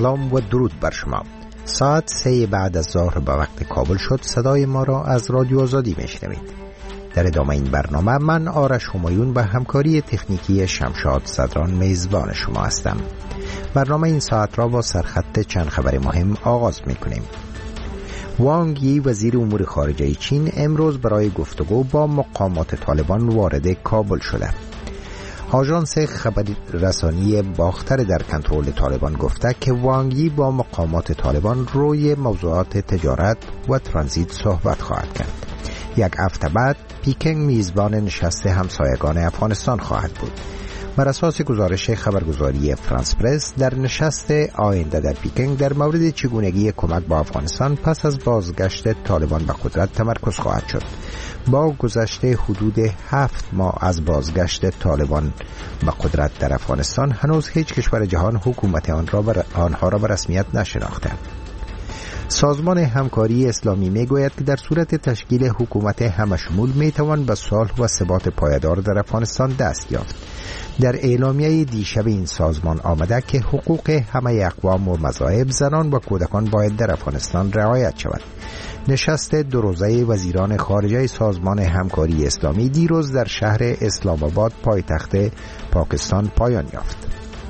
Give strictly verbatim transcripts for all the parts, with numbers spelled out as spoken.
سلام و درود بر شما. ساعت سه بعد از ظهر به وقت کابل شد. صدای ما را از رادیو آزادی میشنوید. در ادامه این برنامه من آرش همایون به همکاری تکنیکی شمشاد صدران میزبان شما هستم. برنامه این ساعت را با سرخط چند خبر مهم آغاز میکنیم. وانگ یی وزیر امور خارجه چین امروز برای گفتگو با مقامات طالبان وارد کابل شده. آژانس خبررسانی باختر در کنترل طالبان گفته که وانگ یی با مقامات طالبان روی موضوعات تجارت و ترانزیت صحبت خواهد کرد. یک هفته بعد پیکنگ میزبان نشست همسایگان افغانستان خواهد بود. بر اساس گزارش خبرگزاری فرانس پرس، در نشست آینده در پیکنگ در مورد چگونگی کمک با افغانستان پس از بازگشت طالبان به قدرت تمرکز خواهد شد. با گذشت حدود هفت ماه از بازگشت طالبان به قدرت در افغانستان، هنوز هیچ کشور جهان حکومت آن را بر آنها را به رسمیت نشناخته. سازمان همکاری اسلامی میگوید که در صورت تشکیل حکومت همشمول میتوان به صلح و ثبات پایدار در افغانستان دست یافت. در اعلامیه دیشب این سازمان آمده که حقوق همه اقوام و مذاهب، زنان و کودکان باید در افغانستان رعایت شود. نشست دو روزه وزیران خارجه سازمان همکاری اسلامی دیروز در شهر اسلام آباد پایتخت پاکستان پایان یافت.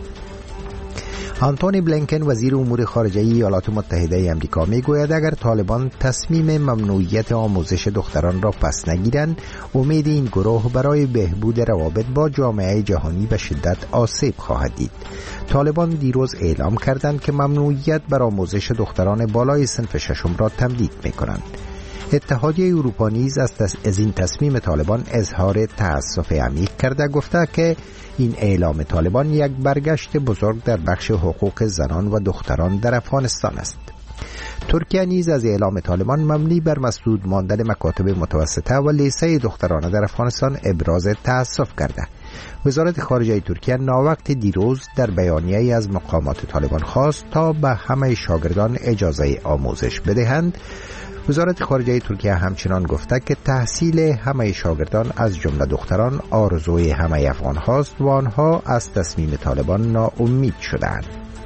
آنتونی بلینکن وزیر امور خارجه ایالات متحده آمریکا میگوید اگر طالبان تصمیم ممنوعیت آموزش دختران را پس نگیرند، امید این گروه برای بهبود روابط با جامعه جهانی به شدت آسیب خواهد دید. طالبان دیروز اعلام کردند که ممنوعیت بر آموزش دختران بالای صنف ششم را تمدید می‌کنند. اتحادیه اروپا نیز از این تصمیم طالبان اظهار تأسف عمیق کرده، گفته که این اعلام طالبان یک برگشت بزرگ در بخش حقوق زنان و دختران در افغانستان است. ترکیه نیز از اعلام طالبان مبنی بر مسدود ماندن مکاتب متوسطه و لیسه دخترانه در افغانستان ابراز تأسف کرده. وزارت خارجه ترکیه ناوقت دیروز در بیانیه‌ای از مقامات طالبان خواست تا به همه شاگردان اجازه آموزش بدهند. وزارت خارجه ترکیه همچنان گفته که تحصیل همه شاگردان از جمله دختران آرزوی همه افغان هاست و آنها از تصمیم طالبان ناامید شدند.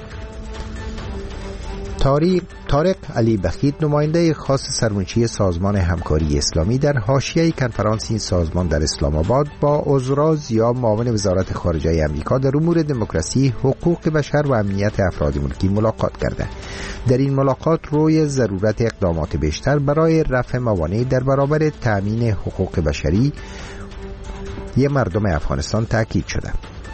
طارق علی بخیت، نماینده خاص سرمنشی سازمان همکاری اسلامی، در حاشیه کنفرانس این سازمان در اسلام آباد با عزرا زیا، معاون وزارت خارجه آمریکا در امور دموکراسی، حقوق بشر و امنیت افراد ملکی ملاقات کرده. در این ملاقات روی ضرورت اقدامات بیشتر برای رفع موانع در برابر تأمین حقوق بشری ی مردم افغانستان تاکید شده.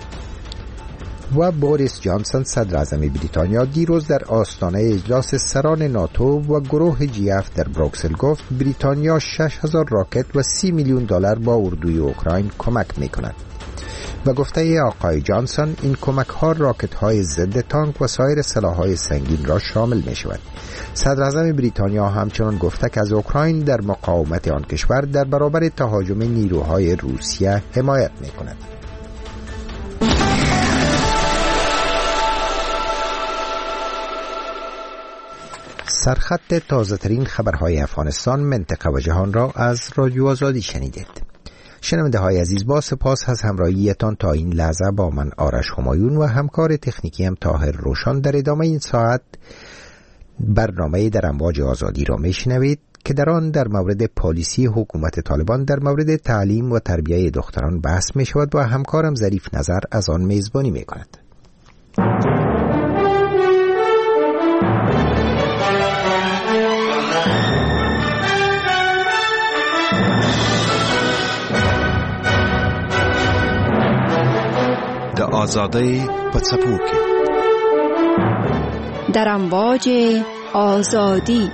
و بوریس جانسون، صدر اعظم بریتانیا، دیروز در آستانه اجلاس سران ناتو و گروه جی اف در بروکسل گفت بریتانیا شش هزار راکت و سی میلیون دلار با اردوی اوکراین کمک می‌کند. و گفته آقای جانسون این کمک ها راکت های ضد تانک و سایر سلاح‌های سنگین را شامل می‌شود. صدر اعظم بریتانیا همچنان گفته که از اوکراین در مقاومت آن کشور در برابر تهاجم نیروهای روسیه حمایت می‌کند. سرخط تازه ترین خبرهای افغانستان، منطقه و جهان را از رادیو آزادی شنیدید. شنونده های عزیز، با سپاس از همراهیتان تا این لحظه با من آرش همایون و همکار تکنیکی هم طاهر روشن در ادامه این ساعت برنامه در امواج آزادی را میشنوید که در آن در مورد پالیسی حکومت طالبان در مورد تعلیم و تربیت دختران بحث می شود و همکارم ظریف نظر از آن میزبانی می کند. د آزادۍ په څپو کې در امواج آزادی.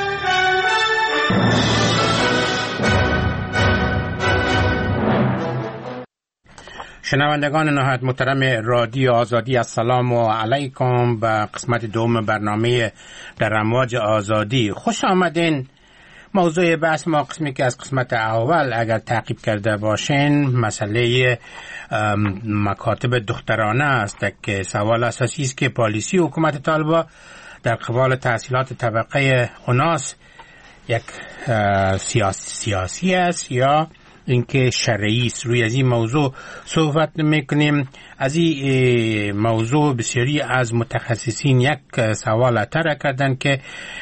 شنوندگان نهایت محترم رادیو آزادی، السلام علیکم به قسمت دوم برنامه در امواج آزادی. خوش آمدین. موضوع بحث ما قسمی که از قسمت اول اگر تعقیب کرده باشین مسئله مکاتب دخترانه است که سوال اساسی است که پالیسی حکومت طالبان در قبال تحصیلات طبقه اوناس یک سیاسی, سیاسی است یا اینکه شرعی است. روی از این موضوع صحبت میکنیم. از این موضوع بسیاری از متخصصین یک سوال طرح کردن که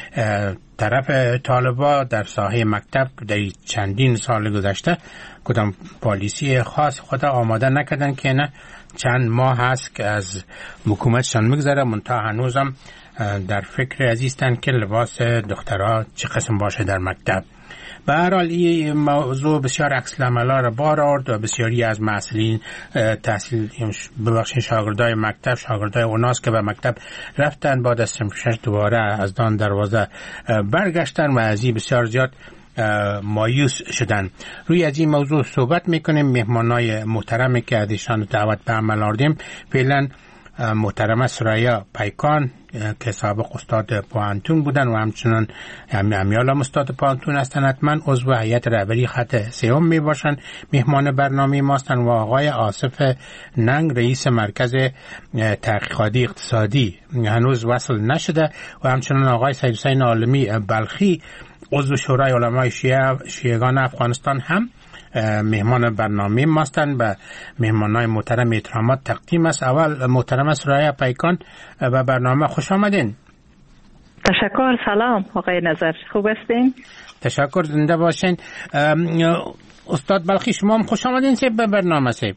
طرف طالبا در ساحه مکتب در چندین سال گذشته کدام پالیسی خاص خود آماده نکردن که نه چند ماه هست که از حکومتشان میگذره، منتها هنوزم در فکر عزیزتن که لباس دخترها چه قسم باشه در مکتب. به هر حال این موضوع بسیار عکس العمل‌ها را بار آورد و بسیاری از مسئولین تحصیل ببخشید شاگردای مکتب، شاگردای اوناس که به مکتب رفتن بعد از شش دوباره از دان دروازه برگشتن و از این بسیار زیاد مایوس شدن. روی از این موضوع صحبت میکنیم. مهمانای محترمی که ازشان دعوت به عمل آوردیم فعلا محترمه سریا پیکان که سابق استاد پوهنتون بودن و همچنان امیال هم استاد پوهنتون هستن، حتما عضو هیئت رهبری خط سیوم می باشن. مهمان برنامه ما هستن و آقای آصف ننگ رئیس مرکز تحقیقاتی اقتصادی هنوز وصل نشده و همچنان آقای سید حسین عالمی بلخی عضو شورای علمای شیعه شیعگان افغانستان هم مهمان برنامه ما هستند. به مهمانای محترم احترامات تقدیم است. اول محترم سریا پیکان و برنامه خوش آمدین. تشکر. سلام آقای نظر، خوب هستین؟ تشکر، زنده باشین. استاد بلخی شما هم خوش آمدین سیب به برنامه سیب.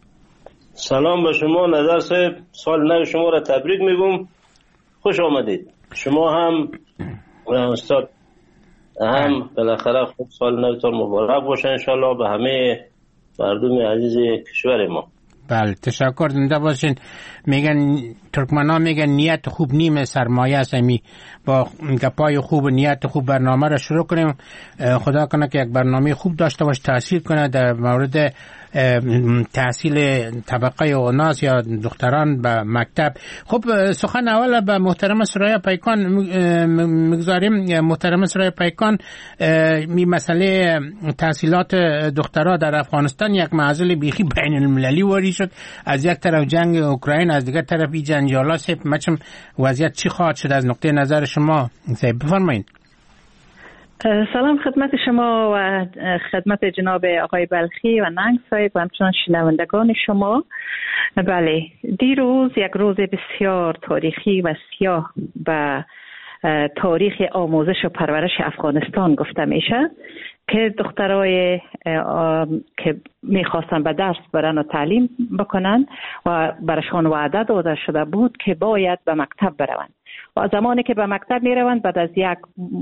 سلام به شما نظر صاحب، سال نو شما را تبریک میگم، خوش آمدید. شما هم استاد هم بالاخره خوب سال نوتان مبارک باشه انشالله به همه مردم عزیز کشور ما. بله تشکر، زنده باشین. میگن ترکمن ها میگن نیت خوب نیم سرمایه است. امی با گپای خوب نیت خوب برنامه را شروع کنیم. خدا کنه که یک برنامه خوب داشته باشه، تاثیر کنه در مورد تحصیل طبقه اوناس یا دختران به مکتب. خب سخن اول به محترم سریا پیکان میگذاریم. محترم سریا پیکان، می مسئله تحصیلات دخترها در افغانستان یک معضل بیخی بین المللی واری شد. از یک طرف جنگ اوکراین، از دیگر طرف این جنجالا. سیب مچم وضعیت چی خواهد شد از نقطه نظر شما؟ سیب بفرمایید. سلام خدمت شما و خدمت جناب آقای بلخی و ننگ صاحب و همچنان شنوندگان شما. بله، دیروز یک روز بسیار تاریخی و سیاه به تاریخ آموزش و پرورش افغانستان گفته میشه که دخترای که میخواستن به درس برن و تعلیم بکنن و برشان وعده داده شده بود که باید به مکتب بروند و زمانی که به مکتب میروند بعد از یک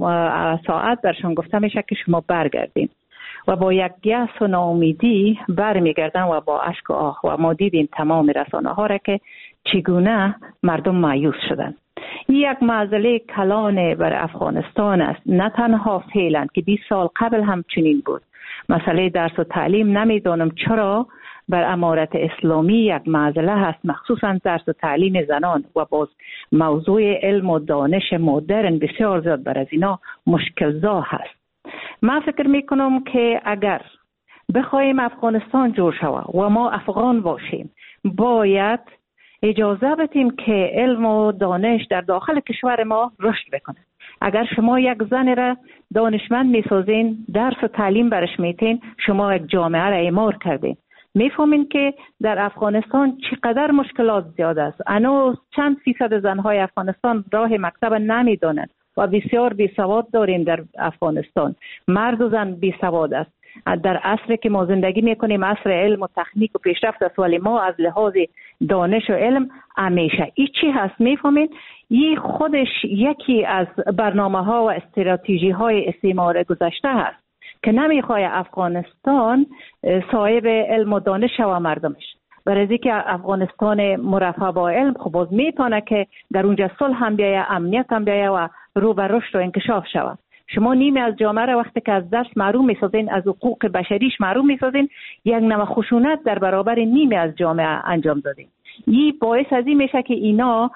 ساعت برشان گفته میشه که شما برگردین و با یک یأس و ناامیدی برمیگردن و با اشک و آه. و ما دیدیم تمام رسانه ها را که چگونه مردم مایوس شدن. یک معضله کلان بر افغانستان است، نه تنها فعلا که بیست سال قبل هم چنین بود. مسئله درس و تعلیم نمیدانم چرا بر امارت اسلامی یک معضله هست، مخصوصا درس و تعلیم زنان و باز موضوع علم و دانش مدرن بسیار زیاد بر از اینا مشکل زا هست. من فکر میکنم که اگر بخوایم افغانستان جور شود و ما افغان باشیم باید اجازه بدیم که علم و دانش در داخل کشور ما رشد بکنه. اگر شما یک زن را دانشمند میسازین، درس و تعلیم برش میتین، شما یک جامعه را اعمار کردین. میفهمین که در افغانستان چقدر مشکلات زیاد است. هنوز چند فیصد زنهای افغانستان راه مکتب نمیدانند و بسیار بیسواد داریم در افغانستان. مرد و زن بیسواد است. در عصری که ما زندگی میکنیم عصر علم و تکنیک و پیشرفت است، ولی ما از لحاظ دانش و علم همیشه ای چی هست میفهمین؟ این خودش یکی از برنامه ها و استراتژی های استعمار گذشته هست که نمیخواد افغانستان صاحب علم و دانش و مردمش. برای که افغانستان مرفع با علم خب باز میتونه که در اونجا صلح هم بیایه، امنیت هم بیایه و رو به رشد و انکشاف شود. شما نیمی از جامعه را وقتی که از درس محروم میسازین، از حقوق بشریش محروم میسازین، یک نوع خشونت در برابر نیمی از جامعه انجام دادین. این باعث از این میشه که اینا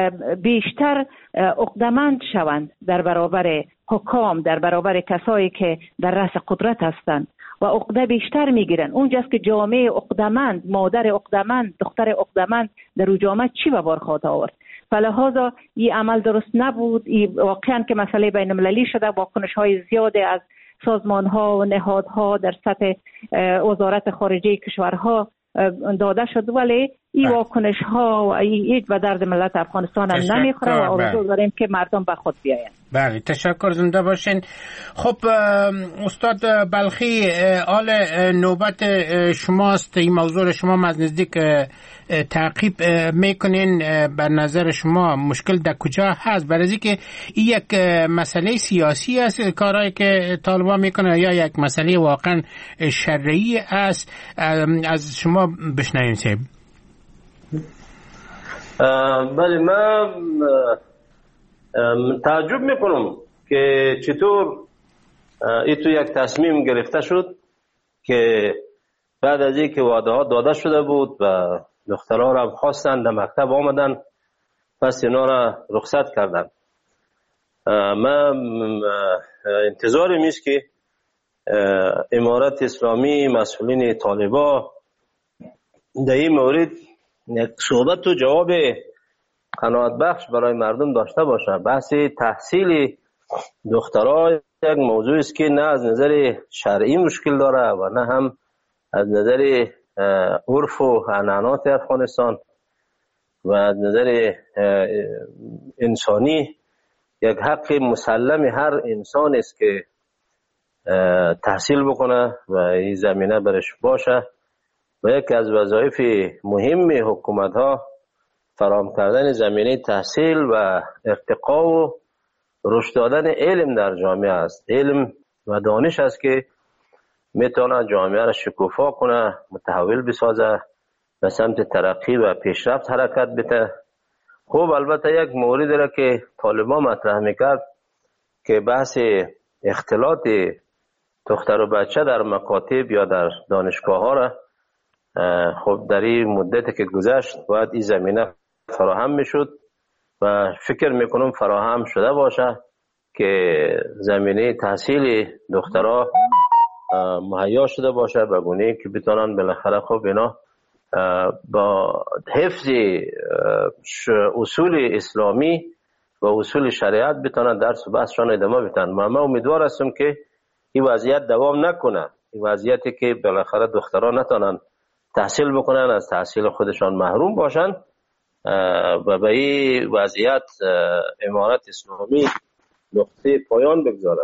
بیشتر عقده‌مند شوند در برابر حکام، در برابر کسایی که در رأس قدرت هستند و عقده بیشتر میگیرن. اونجاست که جامعه عقده‌مند، مادر عقده‌مند، دختر عقده‌مند در اون جامعه چی به بار خواهد آورد؟ فلهذا این عمل درست نبود. این واقعا که مسئله بین المللی شده، واکنش های زیاد از سازمان ها و نهادها در سطح وزارت خارجه کشورها داده شد، ولی این واکنش ها و این به درد ملت افغانستان هم نمیخوره و آرزو داریم که مردم به خود بیاین. بله تشکر، زنده باشین. خب استاد بلخی، آل نوبت شماست. این موضوع شما از نزدیک تعقیب میکنین. بر نظر شما مشکل در کجا هست؟ برای اینکه این یک مسئله سیاسی است کارهایی که طالبان میکنه یا یک مسئله واقعا شرعی است؟ از شما بشنویم سیب. بله، من تعجب میکنم که چطور این تو یک تصمیم گرفته شد که بعد از اینکه وعده ها داده شده بود و دخترها را خواستن در مکتب آمدن، پس اینا را رخصت کردن. من انتظارم است که امارت اسلامی، مسئولین طالبان در این مورد یک صحبت و جواب قناعت بخش برای مردم داشته باشه. بحث تحصیل دخترها یک موضوع است که نه از نظر شرعی مشکل داره و نه هم از نظر عرف و عنعنات افغانستان و از نظر انسانی یک حق مسلم هر انسان است که تحصیل بکنه و این زمینه برش باشه و یکی از وظایف مهم حکومت ها فراهم کردن زمینه تحصیل و ارتقا و رشد دادن علم در جامعه است. علم و دانش است که میتونه جامعه را شکوفا کنه، متحول بسازه، به سمت ترقی و پیشرفت حرکت بده. خب البته یک موردی را که طالبان مطرح میکرد که بحث اختلاط دختر و بچه در مکاتب یا در دانشگاه ها را خب در این مدتی که گذشت باید این زمینه فراهم میشد و فکر میکنم فراهم شده باشه که زمینه تحصیل دخترها مهیا شده باشه به گونه‌ای که بتونن بالاخره خب اینا با حفظ اصول اسلامی و اصول شریعت بتونن درس و بحثشان ادامه بدن. من امیدوار هستم که این وضعیت دوام نکنه، این وضعیتی که بالاخره دخترها نتونن تحصیل بکنن، از تحصیل خودشان محروم باشن و به این وضعیت امارت اسلامی نقطه پایان بگذاره.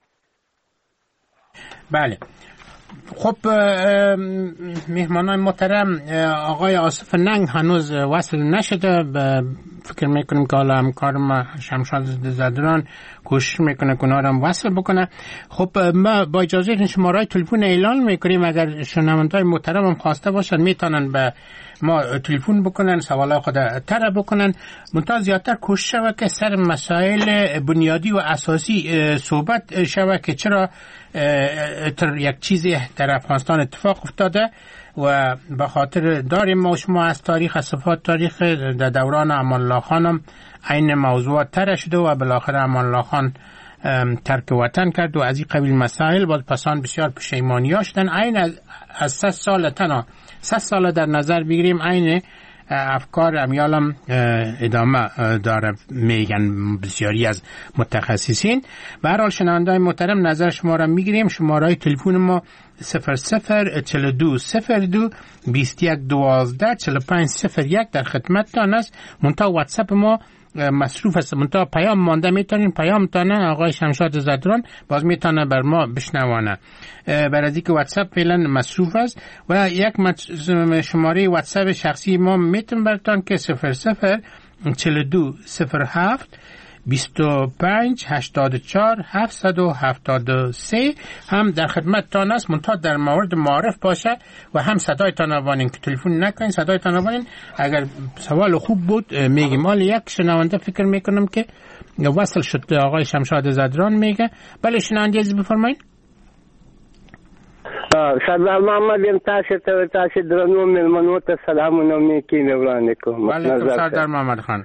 بله، خب مهمانان محترم، آقای آصف ننگ هنوز وصل نشده. فکر میکنیم که حالا همکارم شمشاد زدران کوشش میکنه که اونا رو وصل بکنه. خب ما با اجازه شماره تلفن اعلان میکنیم، اگر شنونده‌های محترم هم خواسته باشن میتونن به ما تلفن بکنن، سوالای خود طرح بکنن. منتها زیادتر کوشش شود که سر مسائل بنیادی و اساسی صحبت شود که چرا یک چیزی در افغانستان اتفاق افتاده و به خاطر داریم ما شما از تاریخ، از صفات تاریخ در دوران امان الله خان هم این موضوع طرح شده و بالاخره امان الله خان ترک وطن کرد و از این قبیل مسائل باز پسان بسیار پشیمانی ها شدن. این از ست سال تنها ست سال در نظر بگیریم این افکار امیالم ادامه داره میگن بسیاری از متخصصین. به هر حال شنونده‌های محترم نظر شما را میگیریم. شماره تلفن ما صفر صفر چهل و دو صفر دو بیست و یک دوازده چهل و پنج صفر یک در خدمتتان است. منتها واتساپ ما مصروف است، منتها پیام مانده میتونین پیام تانه آقای شمشاد زدران باز میتونه بر ما بشنوانه. برای از اینکه واتساپ فعلا مصروف است و یک شماره واتساپ شخصی ما میتون براتون که صفر صفر چهل و دو صفر هفت بیست و پنج هشتاد و چهار هفتصد و هفتاد و سه هم در خدمتتان است. منتها در مورد معارف باشه و هم صدایتان آوانین که تلفن نکنین، صدایتان آوانین. اگر سوال خوب بود میگیم. حالا یک شنونده فکر میکنم که وصل شد، آقای شمشاد زدران میگه. بله شنونده عزیز بفرمایید. سردار محمد یم، تاسو ته تاسو درنو ملمنو ته سلامونه میکې وړاندې کوم. وعلیکم سردار محمد خان.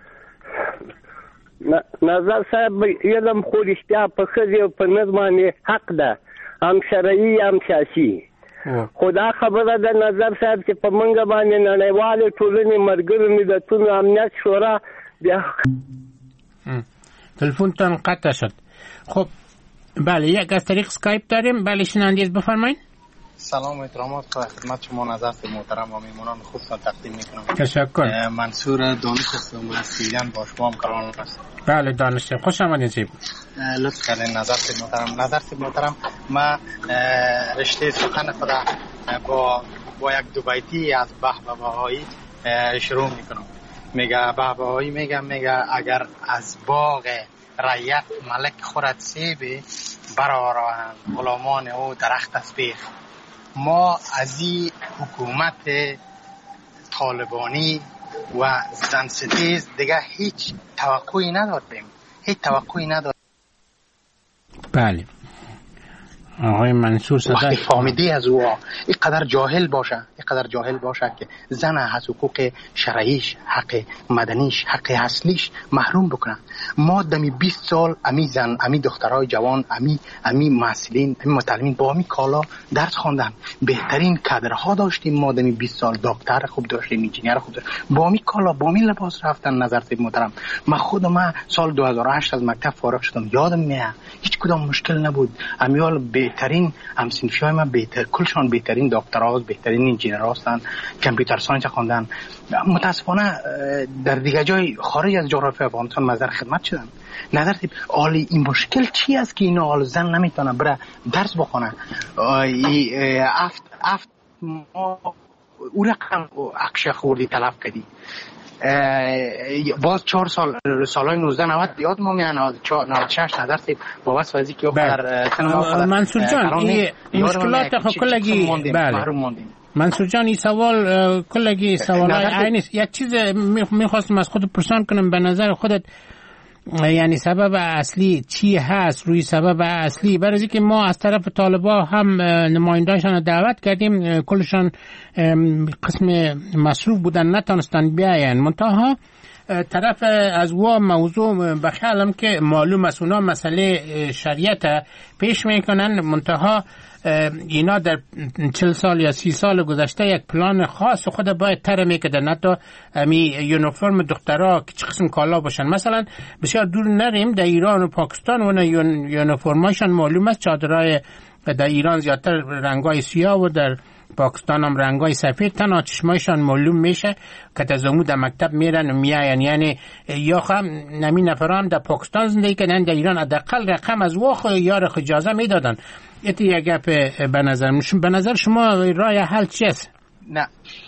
نظر صاحب علم خو رښتیا په ښځې او په نر باندې حق ده، هم شرعي هم سیاسي. خو دا خبره ده نظر صاحب چې په موږ باندې نړیوالې ټولنې ملګرو ملتونو امنیت شورا بیا تلفونتان قطع شد. خب بله یک از طریق اسکایپ داریم. بله شنوندید بفرمایید. سلام و احترامات خدمت شما نظرت محترم و میمونان خودتان تقدیم میکنم. تشکر. منصور دانش هستم از سیلان با شما هم کاران هست. بله دانش خوش آمدید سیب. لطف کردین نظرت محترم. نظرت محترم ما رشته سخن خود با با یک دو بیتی از بهبه بهایی شروع میکنم. میگه بهبه بهایی میگه میگه اگر از باغ رعیت ملک خورد سیب برآورند غلامان او درخت از بیخ. ما از این حکومت طالبانی و زن ستیز دیگه هیچ توقعی نداریم، هیچ توقعی نداریم. بله آقای منصور صدق وقتی فهمیدی از او اینقدر جاهل باشه، اینقدر جاهل باشه که زن از حقوق شرعیش، حق مدنیش، حق اصلیش محروم بکنه. ما دمی بیست سال امی زن، امی دخترای جوان، امی امی محصلین، امی متعلمین با امی کالا درس خواندن، بهترین کادرها داشتیم. ما دمی بیست سال دکتر خوب داشتیم، انجینیر خوب داشتیم، با امی کالا با امی لباس رفتن. نظر طیب محترم من خود ما سال دو هزار و هشت از مکتب فارغ شدم، یادم میاد هیچ کدام مشکل نبود. امیال بهترین همسنفیای من بهتر کلشان بهترین دکتراست، بهترین انجینیر هستن، کامپیوتر ساینس خواندن. متاسفانه در دیگه جای خارج از جغرافی افغانستان مزار خدمت شدن. نظر طیب عالی این مشکل چی است که اینا حال زن نمیتونه بره درس بخونه؟ افت افت ما او رقم اکشه خوردی طلب کردی. باز چهار سال سالای نوزده نود یاد ما میان نود شش نظر طیب با واسه وزی که در منصور جان این مشکلات کلگی. بله منصور جان این سوال کلگی سوالای عینی. یک چیز میخواستم از خود پرسان کنم، به نظر خودت یعنی سبب اصلی چی هست؟ روی سبب اصلی برای اینکه ما از طرف طالبا هم نمایندهاشون دعوت کردیم، کلشان قسم مصروف بودن نتونستن بیاین، منتها طرف از و موضوع بخیالم که معلوم است اونا مسئله شریعت پیش میکنن، منتها اینا در چل سال یا سی سال گذشته یک پلان خاص خود باید تر میکردن، حتی امی یونیفرم دخترها که چه قسم کالا باشن. مثلا بسیار دور نریم در ایران و پاکستان و یونیفرمایشان معلوم است چادرای در ایران زیادتر رنگای سیاه و در پاکستان هم رنگای سفید، تنها چشمایشان معلوم میشه که تزمو در مکتب میرن و میاین. یعنی یا خم نمی نفرام در پاکستان زندگی کردن، در ایران حداقل رقم از واخ یار اجازه میدادن. ایتی یک گپ به نظر به نظر شما راه حل چیست؟ نه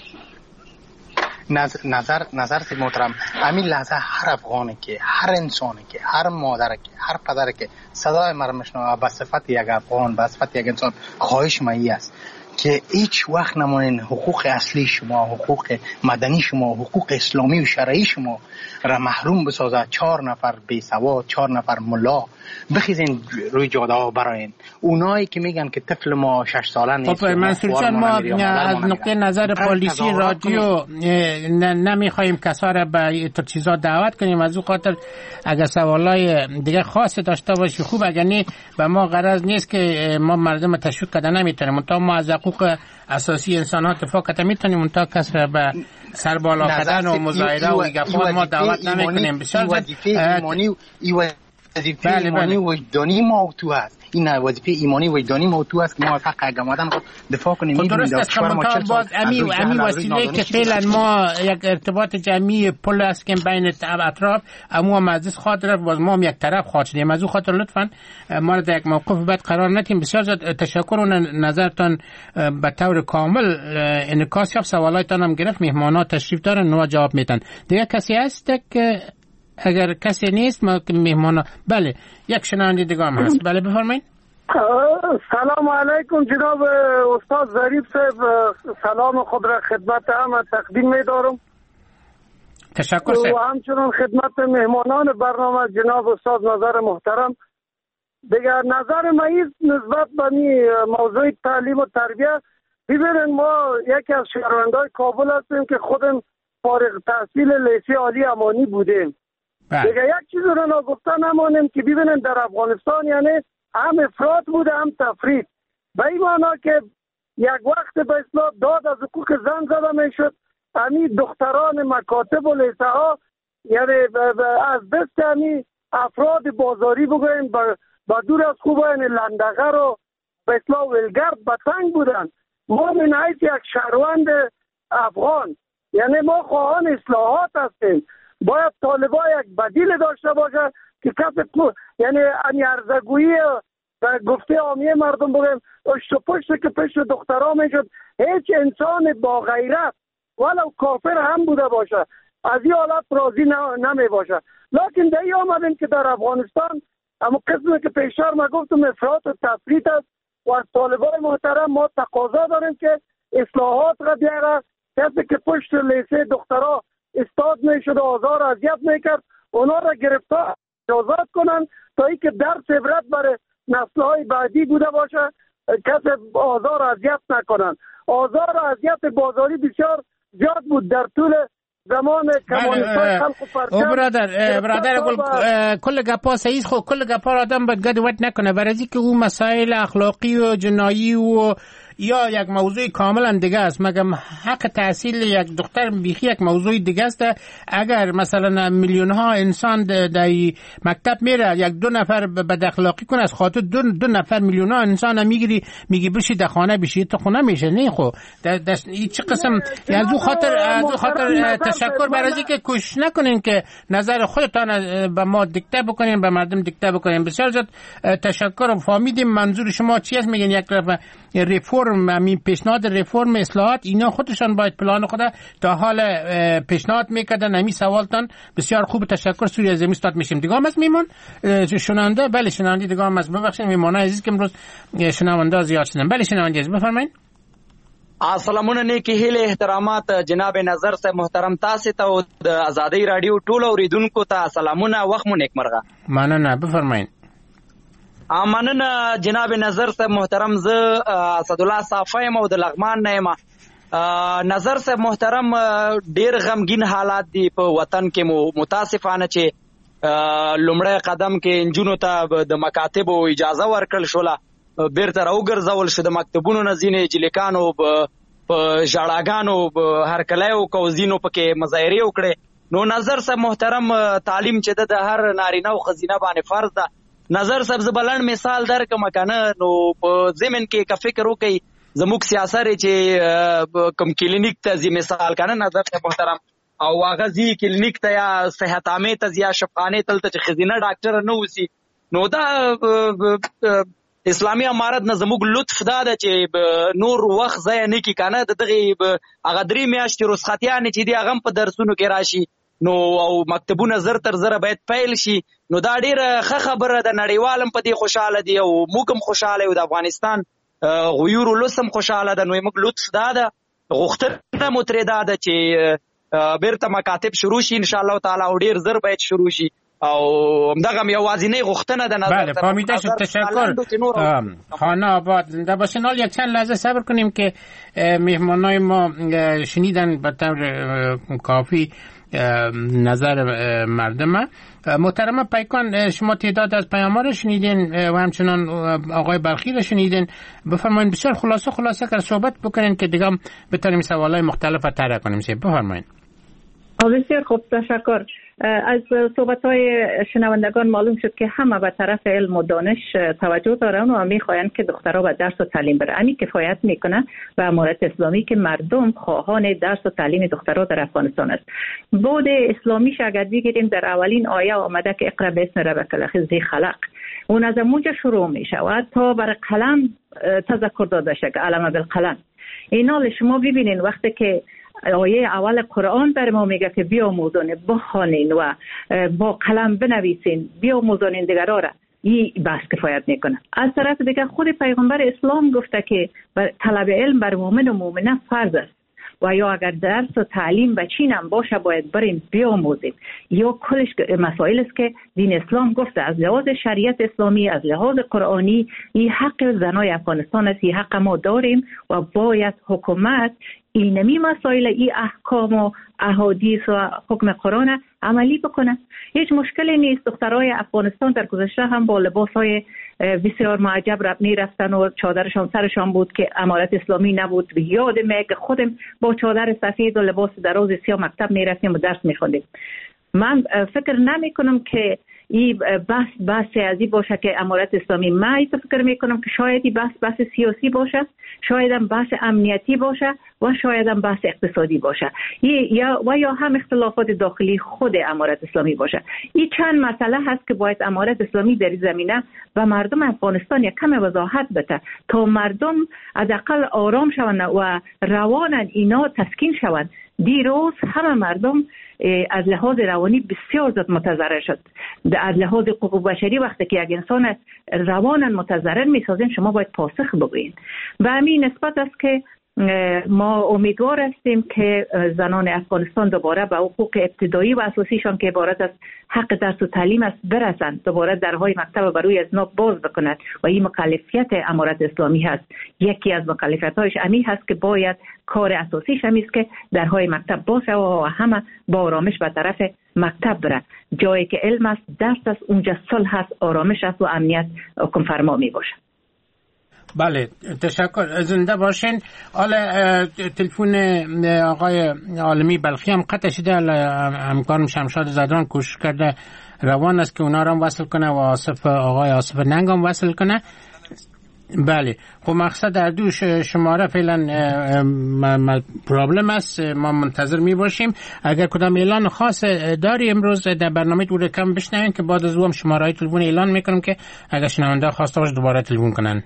نظر نظر نظر محترم همین لحظه هر افغانی که هر انسانی که هر مادر که هر پدر که صدای مرا میشنوه به صفت یک افغان، به صفت یک انسان، خواهش من است که هیچ وقت نمانین حقوق اصلی شما، حقوق مدنی شما، حقوق اسلامی و شرعی شما را محروم بسازه. چهار نفر بی سواد، چهار نفر ملا بخیزین روی جاده ها براین. اونایی که میگن که طفل ما شش ساله نیست. خب منصور جان ما از نقطه نظر پالیسی رادیو نمیخوایم کسا را به تو چیزا دعوت کنیم، از او خاطر اگر سوالای دیگه خاص داشته باشی خوب، اگر نه به ما غرض نیست که ما مردم تشویق کردن نمیتونیم، منتها ما از حقوق اساسی انسان ها دفاع کنیم میتونیم، منتها کس را به سر بالا کردن و مظاهره و گپا ما دعوت نمیکنیم. بسیار وظیفه ایمانی و وظیفه ایمانی وجدانی ما تو هست. این وظیفه ایمانی وجدانی ما تو است که ما حق اقامتن خود دفاع کنیم. خب درست است، منتها باز امی امی وسیله که فعلا ما یک ارتباط جمعی پل است که بین اطراف اما مجلس خاطر باز ما یک طرف خاطر شدیم. از او خاطر لطفاً ما را در یک موقف بعد قرار ندیم. بسیار تشکر و نظرتان به طور کامل انعکاس یافت. سوالاتتان هم گرفت، مهمانا تشریف دارن و جواب میدن. دیگه کسی هست که اگر کسی نیست ما مهمانا. بله یک شنونده دیگه هم هست. بله بفرمایید. سلام علیکم جناب استاد ظریف صاحب، سلام خود را خدمت همه تقدیم می‌دارم. تشکر صاحب. و همچنین خدمت مهمانان برنامه جناب استاد نظر محترم. دیگر نظر من نسبت به موضوع تعلیم و تربیت، ببینید ما یکی از شهروندان کابل هستیم که خودم فارغ التحصیل لیسه عالی امانی بودیم. دیگه یک چیز رو نگفته نمانیم که ببینید در افغانستان یعنی هم افراط بوده هم تفرید، به این معنا که یک وقت به اصطلاح داد از حقوق زن زده میشد، همین دختران مکاتب و لیسه ها یعنی از دست همین افراد بازاری بگویم با دور از خوبان لندغر و به اصلاح ولگرد به تنگ بودن. ما من حیث یک شهروند افغان، یعنی ما خواهان اصلاحات هستیم، باید طالبا یک بدیل داشته باشه که کسی یعنی این ارزگویی و گفته عامیه مردم بگیم اشت و پشت که پشت دخترها میشد. هیچ انسان با غیرت ولو کافر هم بوده باشه از این حالت راضی نمی باشه. لیکن در این آمدیم که در افغانستان اما قسمی که پیشتر ما گفتم افراط و تفریط است و از طالبان محترم ما تقاضا داریم که اصلاحات را بیاره. کسی که پشت لیسه دخترها استاد میشد و آزار و اذیت میکرد اونا را گرفتار آزاد کنن تا ای که درس عبرت برای نسل‌های بعدی بوده باشه، کسی آزار و اذیت نکنن. آزار و اذیت بازاری بسیار زیاد بود در طول زمان کمونیستای خلق و پرچم. او برادر برادر گل کل گپا صحیح، خو کل گپا آدم باید گد وقت نکنه برای که اون مسائل اخلاقی و جنایی و یا یک موضوع کاملا دیگه است. مگم حق تحصیل یک دختر بیخی یک موضوع دیگه است. اگر مثلا میلیون ها انسان در مکتب میره یک دو نفر بد اخلاقی کنه از خاطر دو, دو نفر میلیون ها انسان میگیری میگی بشی در خانه بشی تو خونه میشه نه خو در چه قسم از او خاطر از او خاطر تشکر برای اینکه کوشش نکنین که نظر خودتان به ما دیکته بکنین به مردم دیکته بکنین. بسیار زیاد تشکر. فهمیدیم منظور شما چی است. میگن یک رفرم همین پیشنهاد رفرم اصلاحات اینا خودشان باید پلان خود تا حال پیشنهاد میکردن. همین سوالتان بسیار خوب. تشکر. سوری از استاد میشیم دیگه هم از میمون شنونده. بله شنونده دیگه هم از ببخشید میمونه عزیز که امروز شنونده زیاد شدن. بله شنونده عزیز بفرمایید. سلامونه نیکی هیله احترامات جناب نظر صاحب محترم تاسو ته او د ازادي رادیو ټول اوریدونکو ته سلامونه وخت مو نیکمرغه. مننه بفرمایید. مننه جناب نظر صاحب محترم. ز اسد الله صافی مو د لغمان نه یم. نظر صاحب محترم ډیر غمگین حالات دي په وطن کې مو متاسفانه چې لومړی قدم کې انجونو ته د مکاتبو اجازه ورکړل شوله بیرته راوګرځول شو د مکتبونو نه ځینې جلیکانو په ژړاګانو هرکلی وکړو ځینو پکې مظاهرې وکړې. نو نظر صاحب محترم تعلیم چې د هر نارینه او ښځینه باندې فرض ده. نظر صاحب زه به لنډ مثال درکړم که نه نو په ضمن کې که فکر وکړئ زموږ سیاست چې کوم کلینیک ته ځي مثال که نه نظر صاحب محترم او هغه ځي کلینیک ته یا صحت عامې ته ځي یا شفخانې ته چې ښځینه ډاکټره نه اوسي نو دا اسلامي امارت نه زموږ لطف دا ده چې نور وخت ضایع نه کړي که نه د دغې هغه درې میاشتې رخصتیانې چې دي هغه هم په درسونو کې راشي نو او مکتبونه زر تر زره باید پیل شي. نو دا ډیره ښه خبره ده. نړیوال هم په دې خوشحاله دي او موږ هم خوشحاله یو د افغانستان غیور ولس هم خوشحاله ده. نو موږ لطف دا ده غوښتنه مو ترې دا ده چې بیرته مکاتب شروع شي انشاءالله تعالی او ډیر زر باید شروع شي او همدغه هم یوازینۍ غوښتنه ده. بله فهمیده شد. تشکر. خانه آباد زنده باشین. حال یک چند لحظه صبر کنیم که مهمانای ما شنیدن به طور کافی نظر مردم. محترم پیکان شما تعداد از پیام‌ها رو شنیدین و همچنان آقای بلخی رو شنیدین. بفرمایید بسیار خلاصه خلاصه که صحبت بکنین که دیگه بتونیم سوالای مختلف طرح کنیم. بفرمایید. بسیار خوب تشکر. از صحبت‌های شنوندگان معلوم شد که همه به طرف علم و دانش توجه دارن و می‌خواهند که دخترها به درس و تعلیم برن. همین کفایت میکنه به امارت اسلامی که مردم خواهان درس و تعلیم دخترها در افغانستان است. بود اسلامیش اگر بگیریم در اولین آیه آمده که اقرأ باسم ربک الذی خلق. اون از اونجا شروع میشه و تا بر قلم تذکر داده شد که علم بالقلم. اینا شما ببینین وقتی که آیه اول قرآن بر ما میگه که بیاموزین بخوانین و با قلم بنویسین بیاموزین دیگران را، این بس کفایت میکنه. از طرف دیگه خود پیغمبر اسلام گفته که طلب علم بر مؤمن و مؤمنه فرض است و یا اگر درس و تعلیم بچینم باشه باید بریم بیاموزیم. یا کلش مسائل است که دین اسلام گفته از لحاظ شریعت اسلامی از لحاظ قرآنی این حق زنای افغانستان است، این حق ما داریم و باید حکومت اینمی مسائل ای احکام و احادیث و حکم قرآن عملی بکنه. هیچ مشکلی نیست. دخترای افغانستان در گذشته هم با لباسهای بسیار معجب رفت میرفتن و چادرشان سرشان بود که امارت اسلامی نبود. یاد میاد خودم با چادر سفید و لباس دراز سیاه مکتب میرفتیم و درس میخوندیم. من فکر نمی کنم که این بحث بحث سیاسی باشه که امارت اسلامی، من فکر میکنم که شاید این بحث بحث سیاسی باشه، شاید هم بحث امنیتی باشه و شاید هم بحث اقتصادی باشه، یا و یا هم اختلافات داخلی خود امارت اسلامی باشه. این چند مسئله هست که باید امارت اسلامی در زمینه و مردم افغانستان یک کم وضاحت بده تا مردم حداقل آرام شوند و روانن اینا تسکین شوند. دیروز همه مردم از لحاظ روانی بسیار زیاد متضرر شد. از لحاظ حقوق بشری وقتی که یک انسان روانن متضرر میسازین شما باید پاسخ بگویین. و همین نسبت است که ما امیدوار هستیم که زنان افغانستان دوباره به حقوق ابتدایی و اساسیشان که عبارت از حق درس و تعلیم است برسند، دوباره درهای مکتب برای از نو باز بکنند و این مکلفیت امارت اسلامی هست. یکی از مکلفیت‌هایش امی هست که باید کار اساسیش همی است که درهای مکتب باز شود و همه با آرامش به طرف مکتب بره. جایی که علم است، درس است، اونجا صلح است، آرامش است و امنیت حکم فرما می باشه. بله تشکر، زنده باشین. حالا تلفن آقای عالمی بلخی هم قطع شده، همکارم شمشاد زدران کوشش کرده روان است که اونا رو هم وصل کنه و آصف آقای آصف ننگ هم وصل کنه. بله خب مقصد در دوش شماره فعلا پرابلم است، ما منتظر می باشیم. اگر کدام اعلان خاص داری امروز در برنامه دور کم بشنویم که بعد از او هم شماره های تلفن اعلان میکنم که اگر شنونده خواسته باشه دوباره تلفن کنن.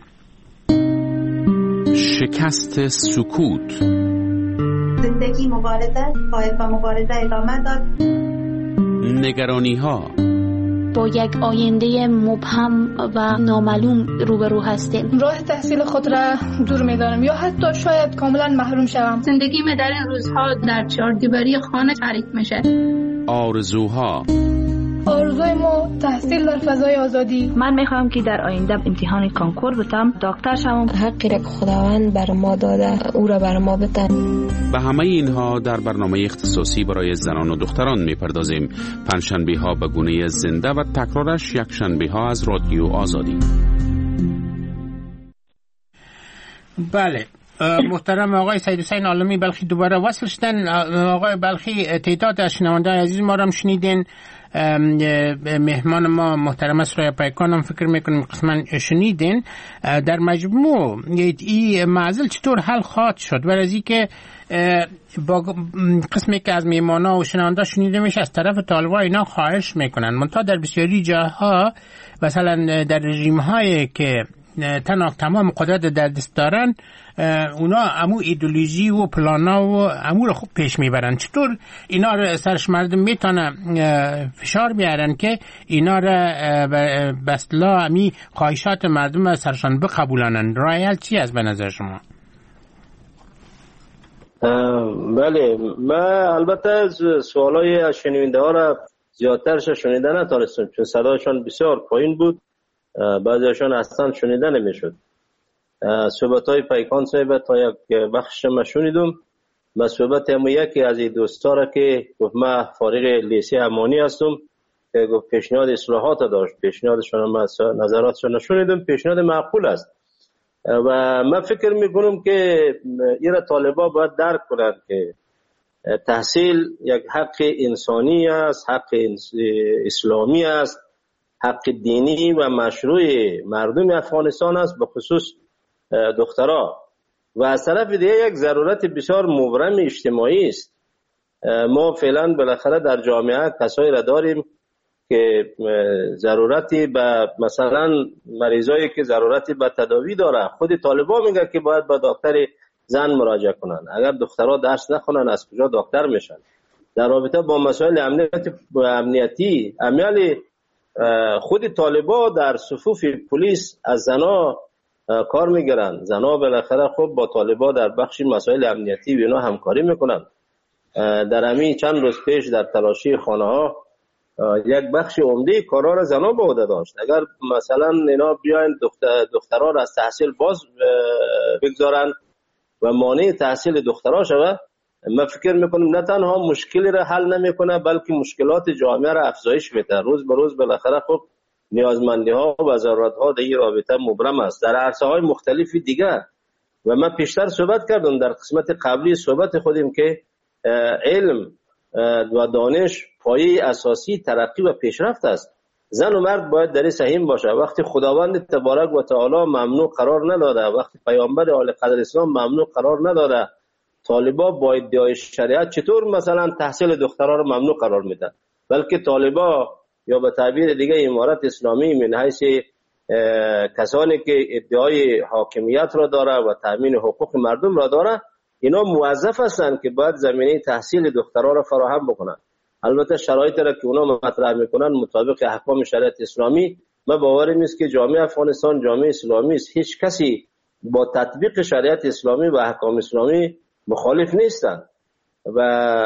شکست سکوت. زندگی مبارزه باید با مبارزه ادامه داد. نگرانی ها. با یک آینده مبهم و نامعلوم روبرو هستیم. راه تحصیل خود را دور می‌دانم یا حتی شاید کاملا محروم شوم. زندگی من در این روزها در چهار دیواری خانه تعریف میشه. آرزوها. آرزوی ما تحصیل در فضای آزادی. من میخوام که در آینده امتحان کانکور بتم، دکتر شوم. حقی را که خداوند بر ما داده او را بر ما بده. به همه اینها در برنامه اختصاصی برای زنان و دختران میپردازیم. پنجشنبه ها به گونه زنده و تکرارش یک شنبه ها از رادیو آزادی. بله محترم آقای سید حسین عالمی بلخی دوباره وصل شدن. آقای بلخی تعداد از شنوندگان عزیز ما را هم شنیدین. مهمان ما محترم سرای پیکان هم فکر میکنم قسما شنیدین. در مجموع این معضل چطور حل خواهد شد؟ برای از این که با قسمی که از مهمانا و شنونده شنیده میشه از طرف طالبان اینا خواهش میکنن، منتها در بسیاری جاها مثلا در رژیم هایی که تنها تمام قدرت در دست دارن اونا امو ایدئولوژی و پلانا و امو رو خوب پیش میبرن. چطور اینا رو سرش مردم میتونن فشار بیارن که اینا رو به اصطلاح امی خواهشات مردم سرشان بقبولانن؟ راه حل چی از به نظر شما؟ بله من البته سوالای از شنونده ها را زیادترش شنیده نتونستم چون صدایشان بسیار پایین بود، بعضیشان اصلا شنیده نمیشد. صحبت های پیکان صاحب تا یک بخش ما شنیدم. من صحبت هم یکی از این دوستا را که گفت من فارغ لیسه امانی هستم که گفت پیشنهاد اصلاحات داشت، پیشنهادشان من نظراتشان شنیدم، پیشنهاد معقول است و من فکر میکنم که ایره طالبا باید درک کنند که تحصیل یک حق انسانی است، حق اسلامی است، حق دینی و مشروع مردم افغانستان است، به خصوص دخترها. و از طرف دیگه یک ضرورت بسیار مبرم اجتماعی است. ما فعلا بالاخره در جامعه کسایی را داریم که ضرورتی به مثلا مریضایی که ضرورتی به تداوی داره. خود طالبان میگه که باید به دکتر زن مراجعه کنن. اگر دخترها درس نخونن از کجا دکتر میشن؟ در رابطه با مسائل امنیتی امنیتی عمل خود طالبا در صفوف پلیس از زنا کار میگیرن. زنا بالاخره خب با طالبا در بخش مسائل امنیتی و اینا همکاری میکنن. در همین چند روز پیش در تلاشی خانه ها یک بخش عمده کارا را زنا به عهده داشت. اگر مثلا اینا بیاین دختر دخترها را از تحصیل باز بگذارن و مانع تحصیل دخترها شوه، من فکر میکنم نه تنها مشکلی را حل نمیکنه بلکه مشکلات جامعه را افزایش میده. روز به روز بالاخره خب نیازمندی ها و ضرورت ها در این رابطه مبرم است در عرصه های مختلفی دیگر. و من پیشتر صحبت کردم در قسمت قبلی صحبت خودم که علم و دانش پایه اساسی ترقی و پیشرفت است. زن و مرد باید در این سهیم باشه. وقتی خداوند تبارک و تعالی ممنوع قرار نداده، وقتی پیامبر اعلی قدر اسلام ممنوع قرار نداده، طالبا با ادعای شریعت چطور مثلا تحصیل دخترها رو ممنوع قرار میدن؟ بلکه طالبا یا به تعبیر دیگه امارت اسلامی من حیث کسانی که ادعای حاکمیت را داره و تامین حقوق مردم را داره، اینا موظف هستند که باید زمینه تحصیل دخترها را فراهم بکنن. البته شرایط را که اونا مطرح میکنن مطابق احکام شریعت اسلامی، ما باورم نیست که جامعه افغانستان جامعه اسلامی است، هیچ کسی با تطبیق شریعت اسلامی و احکام اسلامی مخالف نیستن و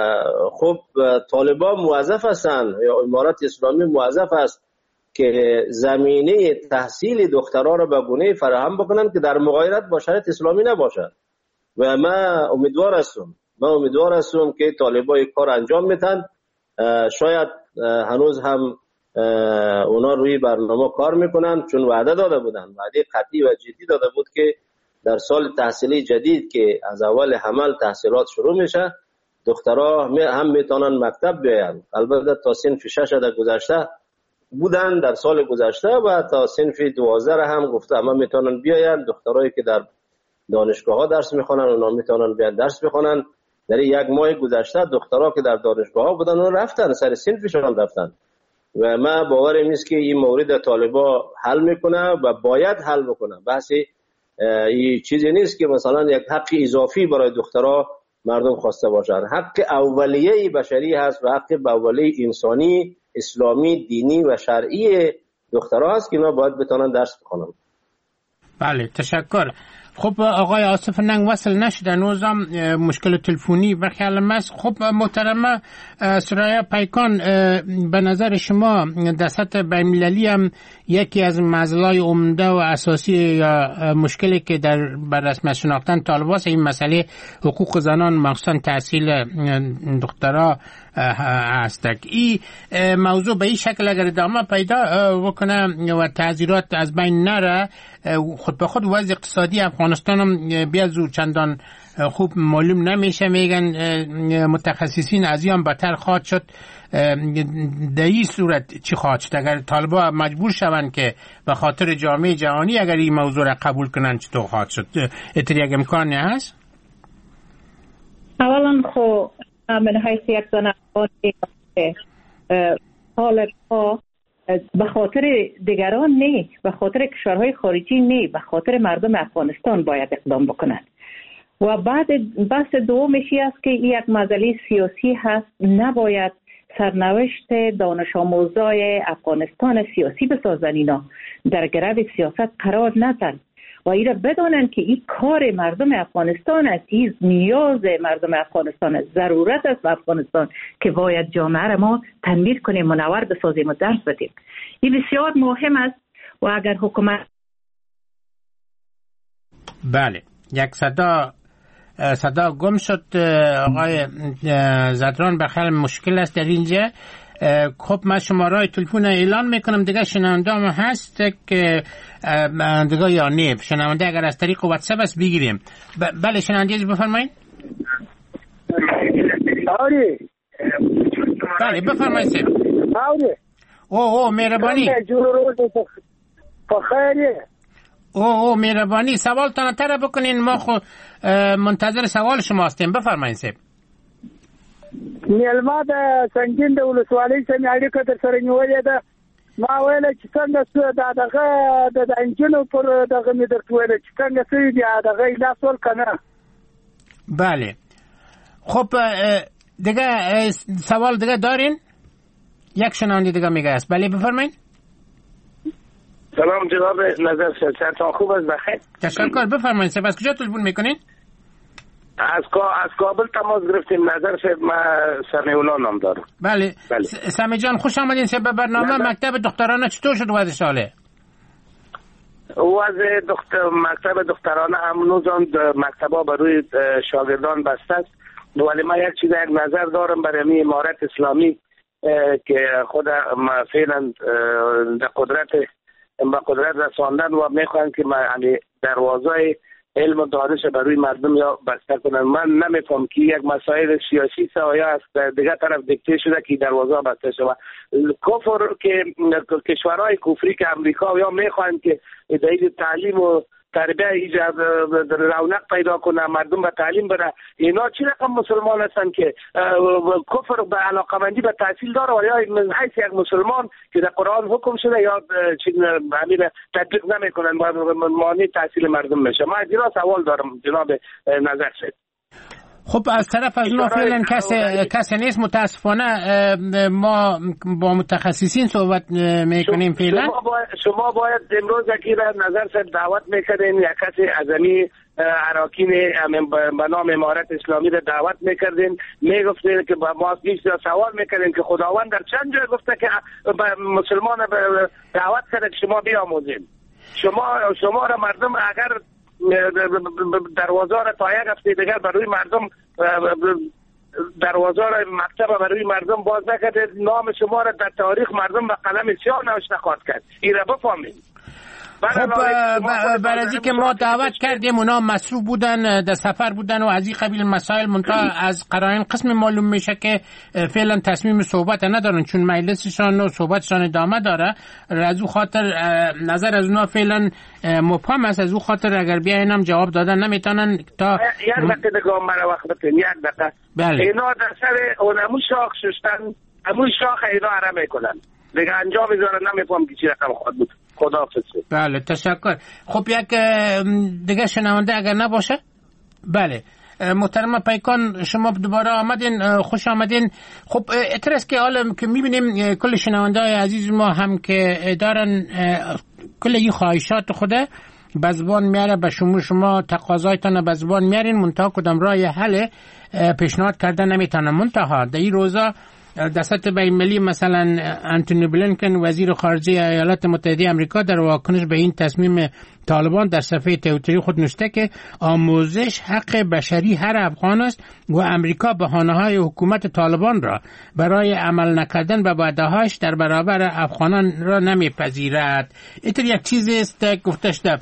خب طالبان موظف هستند یا امارت اسلامی موظف است که زمینه تحصیل دخترها را به گونه فراهم بکنن که در مغایرت با شریعت اسلامی نباشد. و من امیدوار هستم من امیدوار هستم که طالبان این کار انجام میتن. شاید هنوز هم اونا روی برنامه کار میکنن، چون وعده داده بودن، وعده قطعی و جدی داده بود که در سال تحصیلی جدید که از اول حمل تحصیلات شروع میشه، دخترها هم میتونن مکتب بیاین. البته تا صنف شش در گذشته بودن در سال گذشته و تا صنف دوازده هم گفته اما میتونن بیاین. دخترایی که در دانشگاه ها درس میخونن اونا میتونن بیان درس بخونن. در یک ماه گذشته دخترها که در دانشگاه ها بودن اون رفتن سر صنفشون رفتن و ما باورم نیست که این مورد طالبا حل میکنه و باید حل بکنه. بحثی این چیزی نیست که مثلا یک حق اضافی برای دخترها مردم خواسته باشن. حق اولیه بشری هست و حق اولیه انسانی اسلامی دینی و شرعی دخترها هست که اینا باید بتونن درس بخونن. بله تشکر. خب آقای آصف ننگ وصل نشده نوزم مشکل تلفنی و خیال است. خب محترمه سریا پیکان، به نظر شما در سطح بین‌المللی هم یکی از مسائل عمده و اساسی یا مشکلی که در بر رسمیت شناختن طالبان این مسئله حقوق زنان مخصوصا تحصیل دخترها هست. این موضوع به این شکل اگر ادامه پیدا بکنه و تعذیرات از بین نره، خود به خود وضع اقتصادی افغانستان هم بیا زور چندان خوب معلوم نمیشه. میگن متخصصین از این بدتر خواهد شد. در این صورت چی خواهد شد اگر طالبان مجبور شوند که به خاطر جامعه جهانی اگر این موضوع را قبول کنن؟ چطور خواهد شد؟ اتر یک امکانی هست؟ اولا خب من حیث یک زن طالبان به خاطر دیگران نه، به خاطر کشورهای خارجی نه، به خاطر مردم افغانستان باید اقدام بکنند. و بعد بحث دومش است که این یک مسئله سیاسی هست. نباید سرنوشت دانش آموزای افغانستان سیاسی بسازن، اینا در گرو سیاست قرار ندن و اینا بدانن که این کار مردم افغانستان است، این نیاز مردم افغانستان است، ضرورت است به افغانستان که باید جامعه را ما تنویر کنیم، منور بسازیم و درس بدیم. این بسیار مهم است و اگر حکومت بله یک صدا صدا گم شد آقای زدران، بخیر مشکل است در اینجا. خب من شماره تلفن اعلان میکنم دیگه شنونده هم هست که دیگه یا نیف شنونده اگر از طریق واتساپ است بگیریم. بله شنونده از بفرمایید. آره بله بفرمایید سید. آره او او مهربانی بخیره. او او مهربانی سوال تنتر بکنین، ما خو منتظر سوال شما هستیم. بفرمایید سید. نیلما د سنگین د ولسوالۍ سمې اړیکه در سره نیولې ده. ما ویل چې څنګه څه د دغه د انجنونو پر دغه مې درته ویل چې څنګه څه دي دغه ایلاس ورکنه. بله خب دیگه سوال دیگه دارین؟ یک شنونده دیگه میگه است. بله بفرمایید. سلام جناب نظر سرتان خوب است بخیر. تشکر. بفرمایید. سپس کجا تلفن میکنین؟ از از کابل تماس گرفتیم. نظر صاحب ما سمیولا نام دارم. بله, بله. سمی جان خوش آمدین به برنامه. نظر... مکتب دخترانه چطور شد وضع ساله؟ وضع دختر مکتب دخترانه همونوزان مکتبا بروی شاگردان بسته است، ولی من یک چیز یک نظر دارم برای امارت اسلامی که خود فعلا در قدرت با قدرت رساندن و میخوان که دروازه علم و دانش برای مردم یا بسته کنن. من نمیفهم که یک مسائل سیاسی سویا است، دیگه طرف دیکته شده که دروازه بسته شود. کفر که کشورهای کفری که امریکا یا میخوان که دلیل تعلیم و تربیه ایجاد رونق پیدا کنه، مردم به تعلیم بره، اینا چی رقم مسلمان هستن که کفر به علاقمندی به تحصیل داره و یا من حیث یک مسلمان که در قرآن حکم شده یا همین تطبیق نمیکنن مانع تحصیل مردم میشه. من از اینا سوال دارم جناب نظر شد. خب از طرف از اونا فعلا کسی کسی نیست. متاسفانه ما با متخصصین صحبت میکنیم فعلا. شما باید, شما باید امروز اگه نظر شد دعوت میکردین یک کسی عظمی عراقین به نام امارت اسلامی را دعوت میکردین، میگفتین که با ما بیشتر سوال میکردین که خداوند در چند جای گفته که مسلمان دعوت کرده که شما بیاموزین. شما شما را مردم اگر دروازه را تا یک هفته دیگر برای مردم دروازه را مکتب برای مردم باز نکرد، نام شما را در تاریخ مردم به قلم سیاه نوشته خواهد کرد. این را بفهمید. خب برای از که ما دعوت کردیم اونا مصروف بودن، در سفر بودن و از این قبیل مسائل، منتها از قرائن قسم معلوم میشه که فعلا تصمیم صحبت ندارن چون مجلسشان و صحبتشان ادامه داره. از او خاطر نظر از اونا فعلا مبهم است. از او خاطر اگر بیاین هم جواب دادن نمیتونن تا یک دقیقه دیگه مرا وقت بتین. یک دقیقه بله. اینا در سر اونمو شاخ شستن، همون شاخ اینا عرم میکنن دیگه انجام میذارن. نمیفهم که چی رقم خود بود. خداحافظ. بله تشکر. خب یک دیگه شنونده اگر نباشه. بله محترم پیکان شما دوباره آمدین، خوش آمدین. خب اعتراض که حالا که میبینیم کل شنونده های عزیز ما هم که دارن کل این خواهشات خوده به زبان میاره، به شما شما تقاضایتان به زبان میارین، منتها کدام راه حل پیشنهاد کردن نمیتونه. منتها در این روزا در سطح بین‌المللی مثلا انتونی بلینکن وزیر خارجه ایالات متحده آمریکا در واکنش به این تصمیم طالبان در صفحه توییتری خود نوشته که آموزش حق بشری هر افغان است و امریکا بهانه‌های حکومت طالبان را برای عمل نکردن به وعده‌هاش در برابر افغانان را نمیپذیرد. اینطور یک چیزی است گفته شده.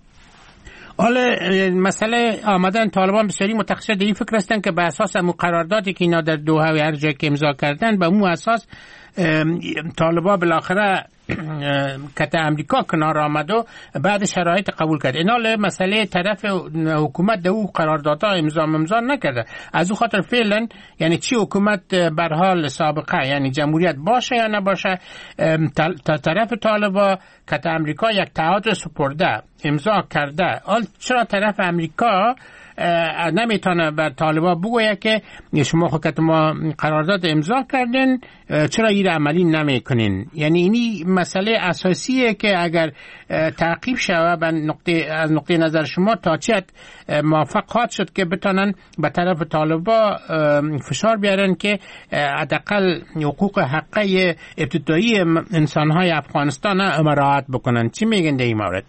حالا مسئله آمدن طالبان بسیاری متخصص در این فکر هستند که به اساس قراردادی که اینا در دوحه و هر جای که امضا کردن به اون اساس طالبان بالاخره کت امریکا کنار آمد و بعد شرایط قبول کرد. اینا مسئله طرف حکومت در او قراردادها امضا امضا نکرده. از او خاطر فعلا یعنی چی حکومت بر حال سابقه یعنی جمهوریت باشه یا نباشه، تا طرف طالبان کت امریکا یک تعهد سپرده امضا کرده. حال چرا طرف امریکا نمیتونه بر طالبان بگویه که شما خود ما قرارداد امضا کردین چرا این عملی نمیکنین؟ یعنی اینی مسئله اساسیه که اگر تعقیب شود به نقطه از نقطه نظر شما تا چه موافق خواهد شد که بتونن به طرف طالبان فشار بیارن که حداقل حقوق حقه ابتدایی انسانهای افغانستان مراعات بکنن. چی میگن در این مورد؟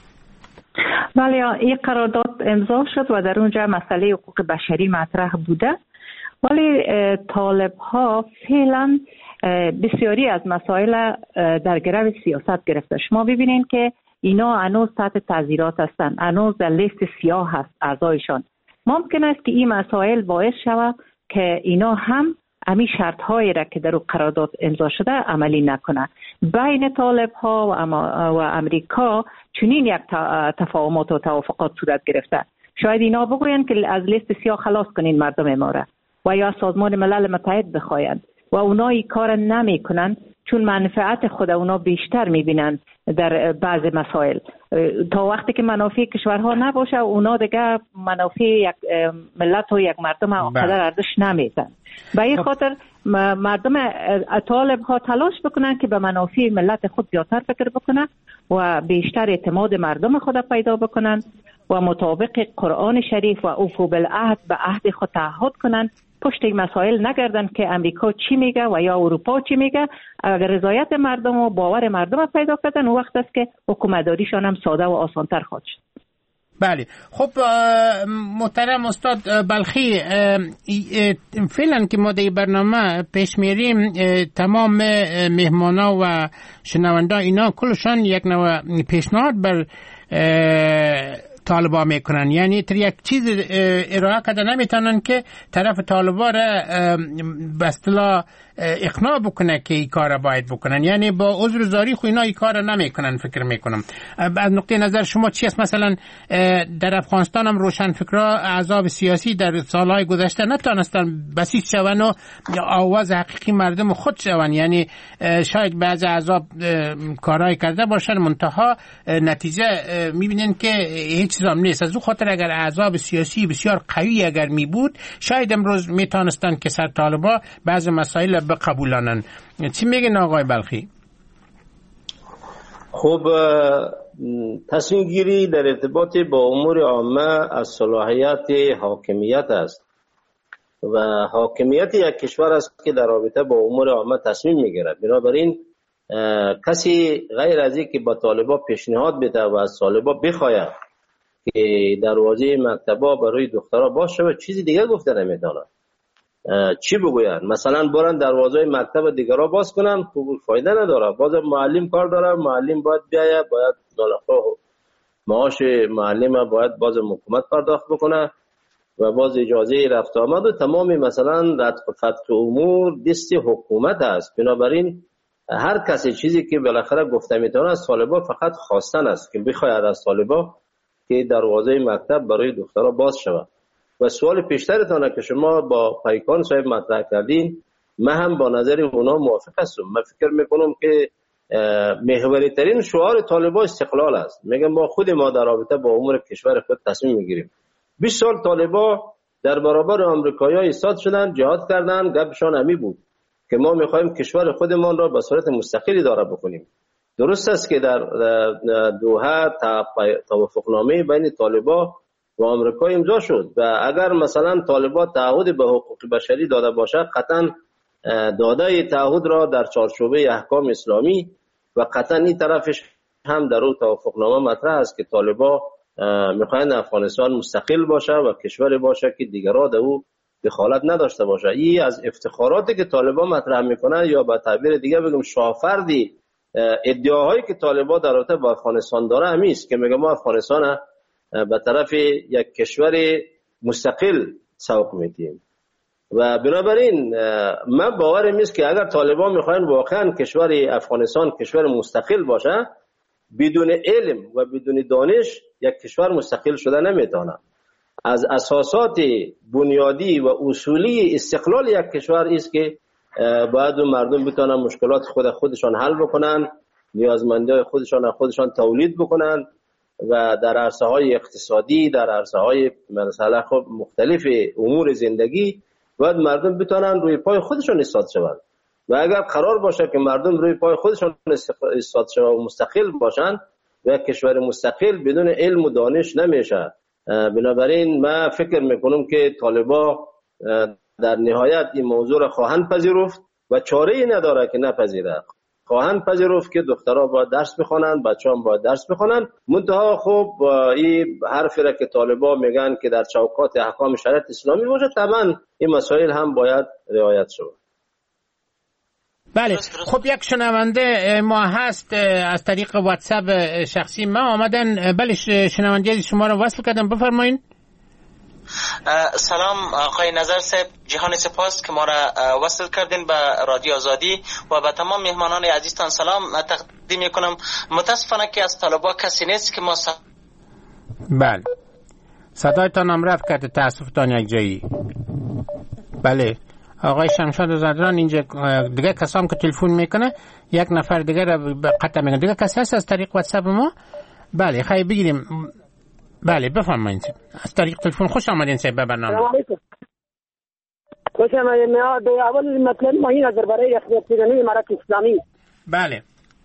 بله این قرارداد امضا شد و در اونجا مسئله حقوق بشری مطرح بوده، ولی طالب ها فعلا بسیاری از مسائل در گرو سیاست گرفته. شما ببینین که اینا هنوز تحت تعزیرات هستن، هنوز در لیست سیاه هست اعضایشان. ممکن است که این مسائل باعث شود که اینا هم امی شرط هایی را که در قرارداد امضا شده عملی نکنه. بین طالب ها و امریکا چنین یک تفاهمات و توافقات صورت گرفته. شاید اینا بگوین که از لیست سیاه خلاص کنین مردم ما را و یا سازمان ملل متحد بخواین و اونا این کار نمی کنن چون منفعت خود اونا بیشتر میبینن در بعض مسائل. تا وقتی که منافع کشورها نباشه اونا دیگه منافع یک ملت و یک مردم قدر ارزش نمیدن. به این خاطر مردم طالب ها تلاش بکنن که به منافع ملت خود زیادتر فکر بکنن و بیشتر اعتماد مردم خود پیدا بکنن و مطابق قرآن شریف و اوفوا بالعهد به عهد خود تعهد کنن، پشت این مسائل نگردن که امریکا چی میگه و یا اروپا چی میگه. اگر رضایت مردم و باور مردم پیدا کردن اون وقت است که حکومتداریشان هم ساده و آسانتر خواهد شد. بله خب محترم استاد بلخی، فعلا که ما در برنامه پیش میریم تمام مهمانا و شنوندا اینا کلشان یک نوع پیشنهاد بر طالبا میکنن، یعنی تر یک چیز ارائه کرده نمیتونن که طرف طالبا را به اصطلاح اقناع بکنه که این کار باید بکنن، یعنی با عذر زاری خو اینا این کار نمیکنن. فکر میکنم از نقطه نظر شما چی است؟ مثلا در افغانستان هم روشن فکرها احزاب سیاسی در سالهای گذشته نتونستن بسیج شون و آواز حقیقی مردم خود شون، یعنی شاید بعض احزاب کارهای کرده باشن منتها نتیجه میبینن که هیچ چیز هم نیست. از اون خاطر اگر احزاب سیاسی بسیار قوی اگر می بود شاید امروز میتونستن که سر طالبا بعض مسائل بقبولانن. چی میگن آقای بلخی؟ خب تصمیم گیری در ارتباط با امور عامه از صلاحیت حاکمیت است و حاکمیت یک کشور است که در رابطه با امور عامه تصمیم میگیرد. بنابراین کسی غیر از این که با طالبا پیشنهاد بده و از طالبا بخواید که دروازه مکتبا برای دخترها باز شود چیزی دیگه گفته نمیتونه. چی بگوید؟ مثلا برن دروازه مکتب دیگرها باز کنن، خوب فایده نداره. باز معلم کار داره، معلم باید بیایه، باید معاش معلم باید باز حکومت پرداخت بکنه و باز اجازه رفت آمد و تمام مثلا رتق فتق امور دست حکومت است. بنابراین هر کسی چیزی که بالاخره گفته میتونه از طالبا فقط خواستن است که بخواید از طالبا که دروازه مکتب برای دخترها باز شود. و سوال پیشترتانه که شما با پیکان صاحب مطرح کردین، من هم با نظر اونا موافق هستم. من فکر میکنم که محوری ترین شعار طالبا استقلال است. میگم ما خود ما در رابطه با امور کشور خود تصمیم میگیریم. بیست سال طالبا در برابر آمریکایی‌ها ایستاد شدن، جهاد کردن، گپشان همی بود که ما میخوایم کشور خودمان را به صورت مستقلی اداره بکنیم. درست است که در دوحه توافقنامه بین طالبا و آمریکا امضا شد و اگر مثلا طالبا تعهد به حقوق بشری داده باشه، قطعا داده تعهد را در چارچوبه احکام اسلامی و قطعا این طرفش هم در اون توافقنامه مطرح است که طالبا میخواین افغانستان مستقل باشه و کشور باشه که دیگرها در او دخالت نداشته باشه. این از افتخاراتی که طالبا مطرح میکنه یا به تعبیر دیگه بگم شافردی ادعاهایی که طالبا در رابطه با افغانستان داره همی است که میگه ما افغانستان به طرف یک کشور مستقل سوق میدیم و بنابراین من باورم است که اگر طالبان میخواین واقعا کشور افغانستان کشور مستقل باشه، بدون علم و بدون دانش یک کشور مستقل شده نمیتونه. از اساسات بنیادی و اصولی استقلال یک کشور است که باید مردم بتونن مشکلات خود خودشان حل بکنن، نیازمندی خودشان خودشان تولید بکنن و در عرصه های اقتصادی، در عرصه های مثلا خب مختلف امور زندگی باید مردم بتونن روی پای خودشان ایستاد شوند و اگر قرار باشه که مردم روی پای خودشان ایستاد شوند و مستقل باشن و یک کشور مستقل بدون علم و دانش نمیشه. بنابراین من فکر میکنم که طالبا در نهایت این موضوع را خواهند پذیرفت و چاره‌ای نداره که نپذیره. خواهند پذیرفت که دخترها باید درس بخونن، بچه‌ها باید درس بخونن. منتها خب این حرفی را که طالبا میگن که در چوکات احکام شریعت اسلامی باشه، طبعا این مسائل هم باید رعایت شود. بله. خب یک شنونده ما هست از طریق واتساپ شخصی ما آمدن. بله شنونده شما را وصل کردم، بفرمایید. سلام آقای نظر صاحب، جهان سپاس که ما را وصل کردین به رادیو آزادی و به تمام مهمانان عزیزتان سلام تقدیم میکنم. متاسفانه که از طالبا کسی نیست که ما س... بله صدایتان هم رفت کرده، تاسفتان یک جایی. بله آقای شمشاد زدران اینجا دیگه کسام که تلفن میکنه یک نفر دیگه را قطع میکنه. دیگه کسی هست از طریق واتساپ ما؟ بله خیلی بگیریم. بله بفرمایید. از طریق تلفن خوش آمدین صاحب به برنامه. سلام علیکم. خوش آمدید. من اول مطلب ما این از برای اخلاقی امارت اسلامی. بله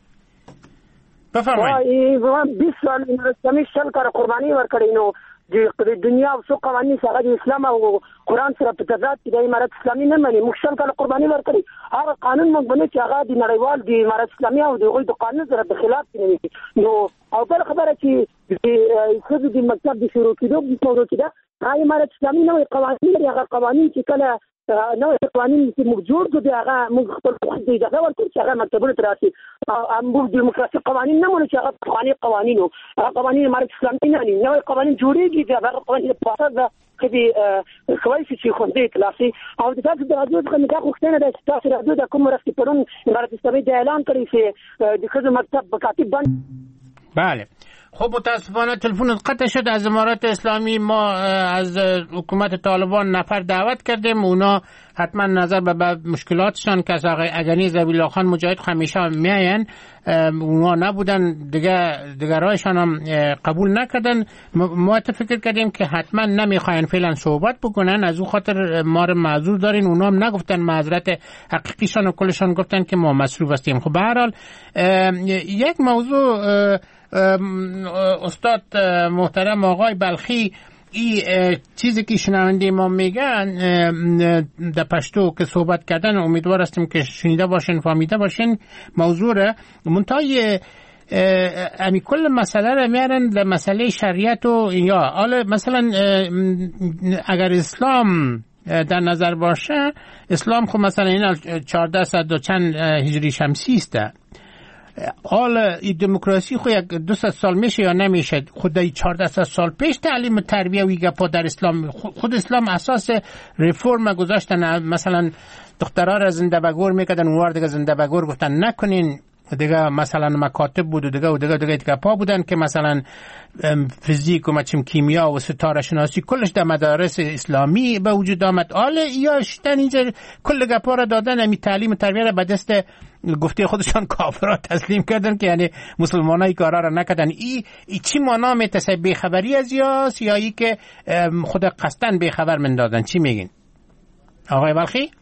بفرمایید. ما بیست سال امارت اسلامی شل کار قربانی ورکړي نو د دنیا او څو قوانین څنګه د اسلام او قران سره په تضاد کې د امارت اسلامي نه مني. موږ شل کار قربانی ورکړي، هغه قانون موږ باندې چې هغه د نړیوال د امارت اسلامي او دغه د قانون سره په خلاف دی. نو او بل خبره چې د خود د مکتب د شروع کېدو په موضوع کې دا امارت اسلامي نوې قوانین لري. هغه قوانین چې کله نو قوانین چې موږ جوړ کړو هغه موږ خپل خپل دی دغه ورته چې هغه مکتبونه تراسي موږ دیموکراسي قوانین نه مونږ چې هغه قوانین قوانینو هغه قوانین مارک اسلامي نه دي نو قوانین جوړیږي چې هغه قوانین په اساس ده چې کوي چې خوندې کلاسي او د تاسو د راځو څخه نگاه وختنه د تاسو راځو د کوم مرستې پرون امارت اسلامي د اعلان کړی چې د خزو مکتب بکاتب بند. بله خب متاسفانه تلفن قطع شد. از امارات اسلامی ما از حکومت طالبان نفر دعوت کردیم، اونا حتما نظر به مشکلاتشان که از آقای اگنی زبیلا خان مجاهد همیشه میاین اونا نبودن دیگه دیگرایشان هم قبول نکردن. ما فکر کردیم که حتما نمیخواین فعلا صحبت بکنن، از اون خاطر ما رو معذور دارین. اونا هم نگفتن معذرت حقیقیشان و کلشان گفتن که ما مصروف هستیم. خب به هر حال یک موضوع استاد محترم آقای بلخی، این چیزی که شنونده ما میگن در پشتو که صحبت کردن امیدوار هستیم که شنیده باشین فهمیده باشین موضوع منتهای امی کل مسئله را میارن در مسئله شریعت و یا حالا مثلا اگر اسلام در نظر باشه، اسلام خب مثلا این چهارده صد و چند هجری شمسی است. حالا این دموکراسی خود یک دویست سال میشه یا نمیشه؟ خود این چهارده سال پیش تعلیم و تربیه و گپا در اسلام، خود اسلام اساس ریفورم گذاشتن. مثلا دخترها را زنده بگور میکردن، اونوار دیگه زنده بگور گفتن نکنین، دیگه مثلا مکاتب بود و دیگه و دیگه دیگه گپا بودن که مثلا فیزیک و مچم کیمیا و ستاره شناسی کلش در مدارس اسلامی به وجود آمد. حالا یا شدن اینجا کل گپا را دادن، امی تعلیم و تربیه را به دست گفته خودشان کافرها تسلیم کردن که یعنی مسلمانای کارا را نکردن. ای, ای چی معنا میتسه؟ بیخبری از یاس یا ای که خود قصدن بیخبر من دادن؟ چی میگین آقای بلخی؟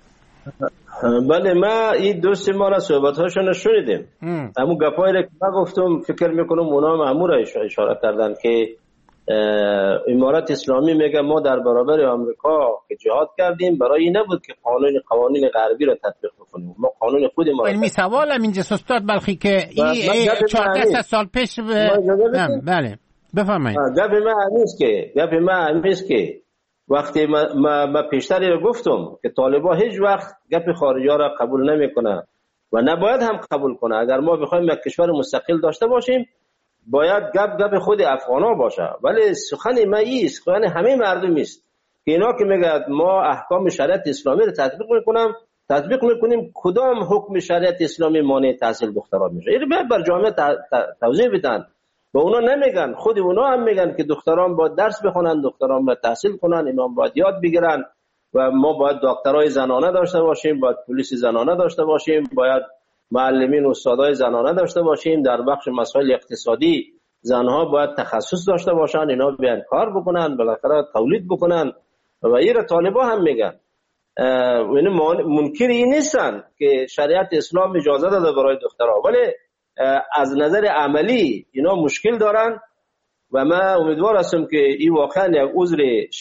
بله ما این دوست ما را صحبت هاشون شنیدیم. همون گپایی را که من گفتم فکر میکنم اونا هم همون را اشاره کردن که امارت اسلامی میگه ما در برابر آمریکا که جهاد کردیم برای این نبود که قانون قوانین غربی را تطبیق بکنیم، ما قانون خود ما. علمی سوالم اینجا استاد بلخی که این چهارده سال پیش بله بفرمایید. گپ من همیست که گپ من همیست که وقتی ما, ما, ما پیشتری رو گفتم که طالبا هیچ وقت گپ خارجی ها را قبول نمیکنه و نباید هم قبول کنه. اگر ما بخوایم یک کشور مستقل داشته باشیم باید گپ گپ خود افغانا باشه. ولی سخن ما ایست، سخن همه مردم است که اینا که میگه ما احکام شریعت اسلامی رو تطبیق میکنم تطبیق میکنیم، کدام حکم شریعت اسلامی مانع تحصیل دختران میشه؟ این باید بر جامعه توضیح بدن. و اونا نمیگن، خود اونا هم میگن که دختران باید درس بخونن، دختران باید تحصیل کنن، اینا باید یاد بگیرن و ما باید دکترای زنانه داشته باشیم، باید پلیس زنانه داشته باشیم، باید معلمین و استادای زنانه داشته باشیم. در بخش مسائل اقتصادی زنها باید تخصص داشته باشن، اینا بیان کار بکنن، بالاخره تولید بکنن. و این طالبا هم میگن، یعنی منکر این نیستن که شریعت اسلام اجازه داده برای دخترها، ولی از نظر عملی اینا مشکل دارن. و من امیدوار هستم که این واقعا یک عذر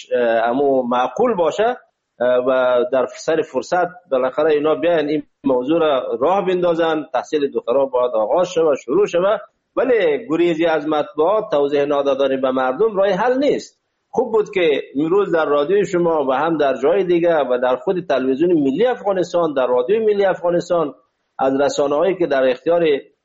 امو معقول باشه و در سر فرصت بالاخره اینا بیان این موضوع را راه بندازن. تحصیل دخترها باید آغاز شود، شروع شود، ولی گریزی از مطبوعات، توضیح نادادن به مردم راه حل نیست. خوب بود که امروز در رادیوی شما و هم در جای دیگه و در خود تلویزیون ملی افغانستان، در رادیوی ملی افغانستان، از رسانه‌هایی که در اختیار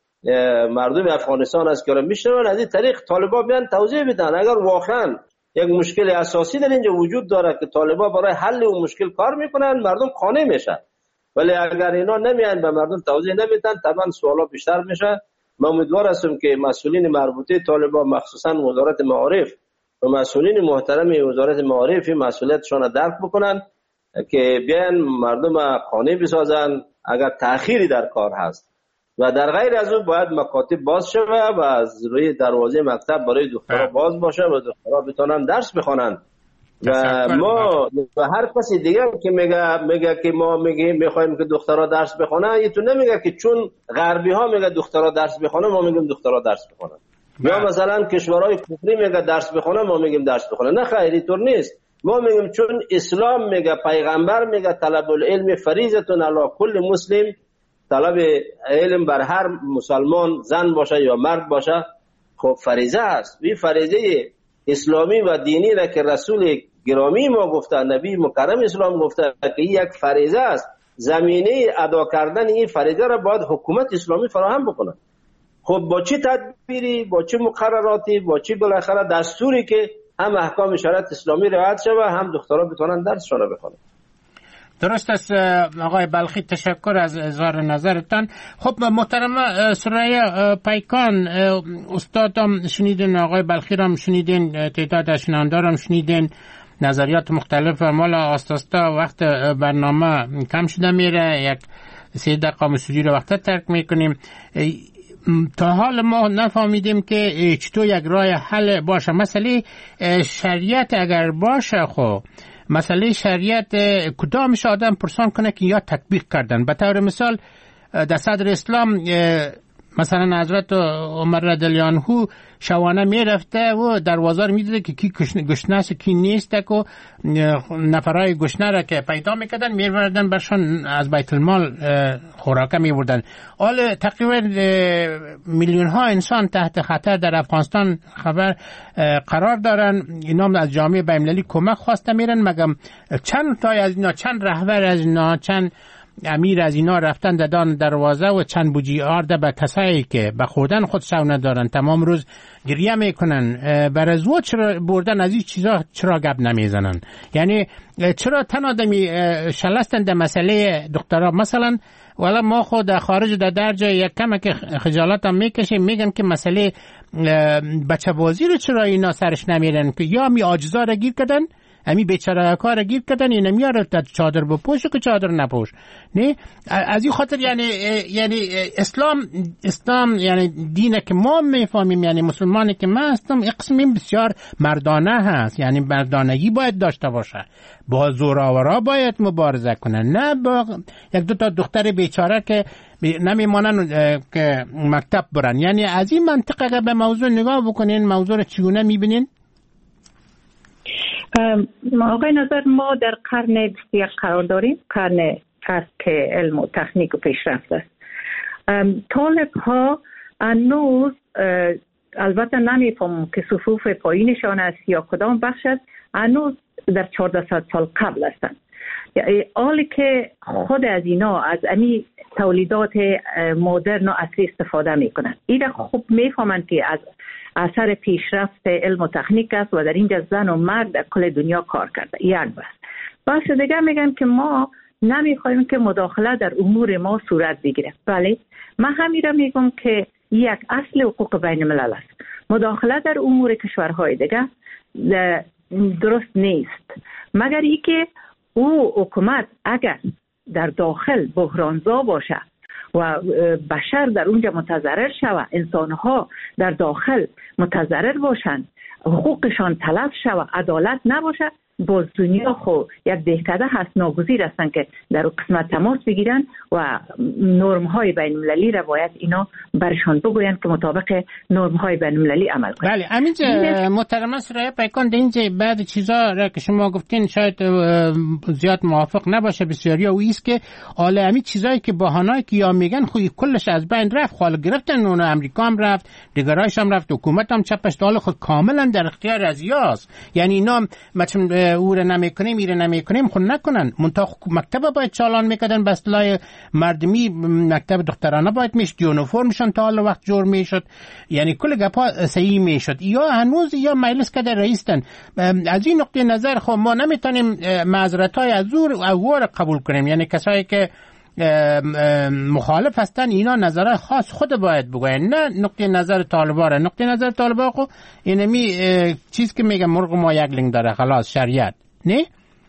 مردم افغانستان است که را میشنون، از این طریق طالبا بیان توضیح بدن. اگر واقعا یک مشکل اساسی در اینجا وجود داره که طالبا برای حل اون مشکل کار میکنن، مردم قانع میشن. ولی اگر اینا نمیان به مردم توضیح نمیدن، طبعا سوالا بیشتر میشه. من امیدوار هستم که مسئولین مربوطه طالبا، مخصوصا وزارت معارف و مسئولین محترم وزارت معارف مسئولیتشان درک بکنن که بیان مردم قانع بسازن اگر تأخیری در کار هست. و در غیر از اون باید مکاتب باز شود و از روی دروازه مکتب برای دخترها باز باشه و دخترها بتونن درس بخونن. و ما و هر کسی دیگه که میگه میگه که ما میگیم میخوایم که دخترها درس بخونن، این تو نمیگه که چون غربی ها میگه دخترها درس بخونن ما میگیم دخترها درس بخونن، یا مثلا کشورهای کفری میگه درس بخونن ما میگیم درس بخونن. نه خیر، اینطور نیست. ما میگیم چون اسلام میگه، پیغمبر میگه طلب العلم فریضه علی کل مسلم، طلب علم بر هر مسلمان زن باشه یا مرد باشه خب فریضه است. این فریضه اسلامی و دینی را که رسول گرامی ما گفته، نبی مکرم اسلام گفته که یک فریضه است، زمینه ادا کردن این فریضه را باید حکومت اسلامی فراهم بکنه. خب با چه تدبیری، با چه مقرراتی، با چه بالاخره دستوری که هم احکام شریعت اسلامی رعایت شود، هم دخترها بتونن درسشون را بخونن. درست است آقای بلخی، تشکر از اظهار نظرتان. خب محترم سریا پیکان، استادم شنیدین، آقای بلخی را شنیدین، تعداد از شنوندگان را شنیدین، نظریات مختلف. مالا آستاستا وقت برنامه کم شده میره، یک سه دقیقه مسجی رو وقت ترک میکنیم. تا حال ما نفهمیدیم که چطور یک راه حل باشه. مسئله شریعت اگر باشه، خب مسئله شریعت کدامش آدم پرسان کنه که یا تطبیق کردن. به طور مثال در صدر اسلام مثلا حضرت عمر رضی الله عنه شوانه می رفته و دروازه رو می دیده که کی گشنه است کی نیست، که نفرای گشنه را که پیدا میکردن می بردن برشان از بیت المال خوراکه می بردن. حال تقریبا میلیون ها انسان تحت خطر در افغانستان خبر قرار دارن. اینا از جامعه بین‌المللی کمک خواسته میرن، مگم چند تای از اینا، چند رهبر از اینا، چند امیر از اینا رفتن دادن دروازه و چند بوجی آرده به کسایی که به خوردن خودشون ندارن تمام روز گریه میکنن. برای زو چرا بردن از این چیزا چرا گپ نمیزنن؟ یعنی چرا تن آدمی شلستن در مسئله دکترها؟ مثلا والا ما خود در خارج در درجه یک کم که خجالت هم میکشیم، میگن که مسئله بچه بازی رو چرا اینا سرش نمیرن، که یا می آجزا را گیر کردن، امی بیچاره کار گیر کردن، این نمیاره چادر بپوشه که چادر نپوش. نه از این خاطر یعنی یعنی اسلام اسلام یعنی دینه که ما میفهمیم، یعنی مسلمانی که من هستم، اقسمیم بسیار مردانه هست، یعنی مردانگی باید داشته باشه، با زورآورا باید مبارزه کنه، نه با یک دو تا دختر بیچاره که نمیمانن که مکتب برن. یعنی از این منطقه اگر به موضوع نگاه بکنین، موضوع رو چگونه میبینین؟ آقای نظر، ما در قرن بیست و یک قرار داریم، قرن است که علم و تکنیک و پیشرفت است. طالب ها هنوز البته نمیفهمم که صفوف پایینشان است یا کدام بخش است، هنوز در چهارده سال قبل هستند. حالی که خود از اینا از امی تولیدات مدرن و عصری استفاده میکنند. اینا خوب میفهمند که از اثر پیشرفت علم و تکنیک است و در اینجا زن و مرد در کل دنیا کار کرده. یک بس بس دیگه میگن که ما نمیخوایم که مداخله در امور ما صورت بگیره. بله، من همیشه میگم که یک اصل حقوق بین الملل است. مداخله در امور کشورهای دیگه درست نیست، مگر ای که او حکومت اگر در داخل بحرانزا باشه و بشر در اونجا متضرر شود، انسانها در داخل متضرر باشند، حقوقشان تلف شود، عدالت نباشه، باز دنیا خو یک دهکده هست، ناگزیر هستند که در قسمت تماس بگیرن و نرم های بین المللی را باید اینا برشان بگویند که مطابق نرم های بین المللی عمل کنند. بله، همینجا محترم سرای پیکان در اینجا بعد چیزا را که شما گفتین شاید زیاد موافق نباشه بسیاری و ایست که حالا همین چیزایی که بهانه‌ای که یا میگن خوی کلش از بین رفت، خال گرفتن، اون امریکا هم رفت، دیگرایش هم رفت، حکومت هم چپش حال خود کاملا در اختیار از یاست. یعنی اینا مثلا او را نمیکنیم ایره نمیکنیم خود نکنن، منطقه مکتب باید چالان میکردن، بسلای مردمی مکتب دخترانه باید میشد، یونیفرمشان تا حال وقت جور میشد، یعنی کل گپا صحیح میشد. یا هنوز یا مجلس کده رئیستن. از این نقطه نظر خب ما نمیتونیم معذرت های از زور اوار قبول کنیم، یعنی کسایی که مخالف هستن اینا نظر خاص خود باید بگوین، نه نقطه نظر طالبان. نقطه نظر طالبان خب اینمی چیز که میگه مرغ ما یک لنگ داره، خلاص شریعت نه.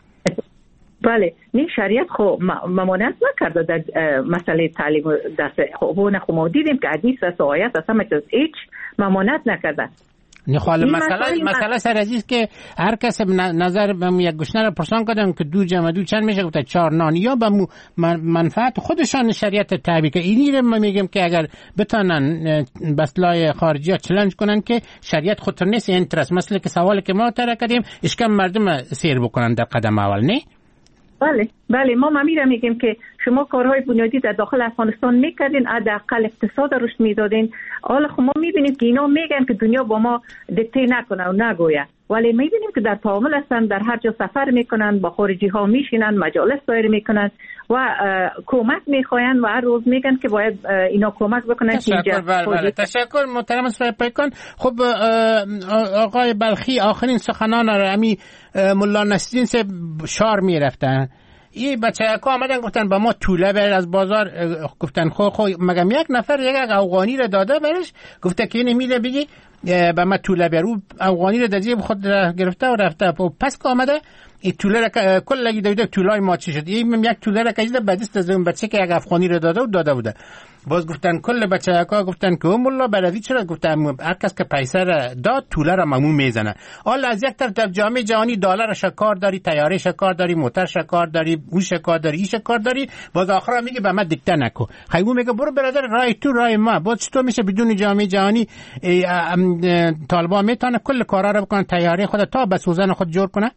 بله، نه شریعت خب ممانعت نکرده در مسئله تعلیم دست خب خب ما دیدیم که حدیث است و آیت است، همه هیچ ممانعت نکرده. نه خاله مسئله مسئله سر عزیز که هر کس نظر به یک گشنه را پرسان کردن که دو جمع دو چند میشه، گفته چهار نان، یا به منفعت خودشان شریعت تابع که اینی رو ما میگم که اگر بتونن بسلای خارجی ها چلنج کنن که شریعت خطر نیست، اینترست مثلا که سوالی که ما تر کردیم اشکم مردم سیر بکنن در قدم اول. نه بله بله، ما میره میگیم که شما کارهای بنیادی در داخل افغانستان میکردین، حداقل اقتصاد رشد میدادین. حالا خب ما میبینیم که اینا میگن که دنیا با ما دکته نکنه و نگویه، ولی میبینیم که در تعامل هستن، در هر جا سفر میکنن، با خارجی ها میشینن، مجالس دایر میکنن و کمک میخواین و هر روز میگن که باید اینا کمک بکنن. تشکر. بله بله تشکر محترم سوای پیکان. خب آقای بلخی آخرین سخنان را امی ملا نصیرالدین سے شار میرفتن، این بچه ها آمدن گفتن با ما توله بر از بازار، گفتن خو خو مگم یک نفر یک افغانی را داده برش، گفته که این میده بگی با ما توله بر، او افغانی را در جیب خود گرفته و رفته. پس که آمده این توله را کل لگی دویده تولای ما چی شد، این یک توله را کشیده بدست از اون بچه که یک افغانی را داده و داده بوده. باز گفتن کل بچه ها گفتن که مولا برادی چرا، گفتن هر کس که پیسه را داد توله را ممنون میزنه. حالا از یک طرف در جامعه جهانی دلار شکار داری، طیاره شکار داری، موتر شکار داری، اون شکار داری، این شکار داری، باز آخر میگه به من دیکته نکو. خیلی میگه برو برادر رای تو رای ما. باز چطور میشه بدون جامعه جهانی طالبان میتونه کل کارا را بکنن، طیاره خود تا به سوزن خود جور کنه؟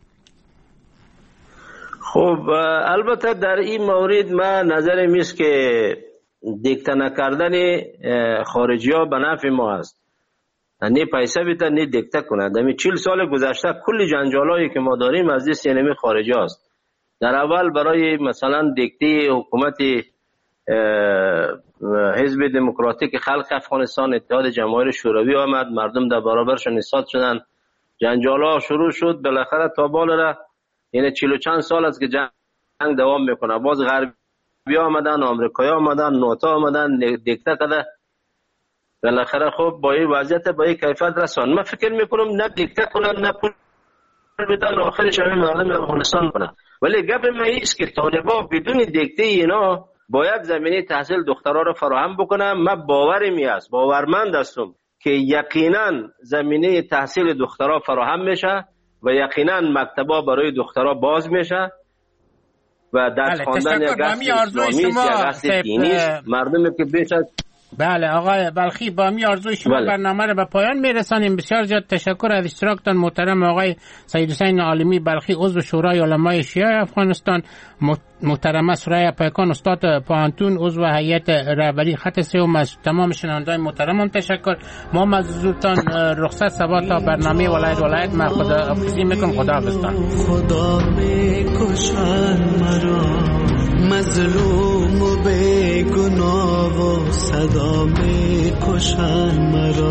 خب البته در این مورد من نظرم است که دیکته نکردن خارجی ها به نفع ما است. نه پیسه بیتن نه دیکته کنند. دمی چهل سال گذشته کل جنجالایی که ما داریم از دست اینمی خارجی هاست. در اول برای مثلا دیکته حکومت حزب دموکراتیک خلق افغانستان، اتحاد جماهیر شوروی آمد، مردم در برابرشون ایستاد شدن، جنجالا شروع شد، بالاخره تا بالا را یعنی چهل و چند سال است که جنگ دوام میکنه. باز غرب بیا آمدن، آمریکایی آمدن، نوتا آمدن، دیکته کده، بالاخره خب با این وضعیت با این کیفیت رسان. من فکر میکنم نه دیکته کنن نه پول بدن، آخرش همه مردم افغانستان کنن. ولی گپ من ایست که طالبا بدون دیکته اینا باید زمینه تحصیل دخترها رو فراهم بکنن. من باورم است، باورمند هستم که یقینا زمینه تحصیل دخترها فراهم میشه و یقینا مکتبا برای دخترها باز میشه و درس خواندن یا قصد اسلامی یا قصد دینی مردمی که بیش از بله آقای بلخی با می آرزوی شما بله. برنامه را به پایان میرسانیم. بسیار زیاد تشکر از اشتراکتان محترم آقای سید حسین عالمی بلخی، عضو شورای علمای شیعه افغانستان، محترمه سرای پیکان استاد پانتون، عضو هیئت رهبری خط سوم. از تمام شنوندگان محترمم تشکر. ما مزورتان رخصت سبا تا برنامه ولایت ولایت ما خدا افزی میکنم. خدا حافظتان. خدا میکشن مرا مظلوم و بے گناه و صدا می کشن مرا،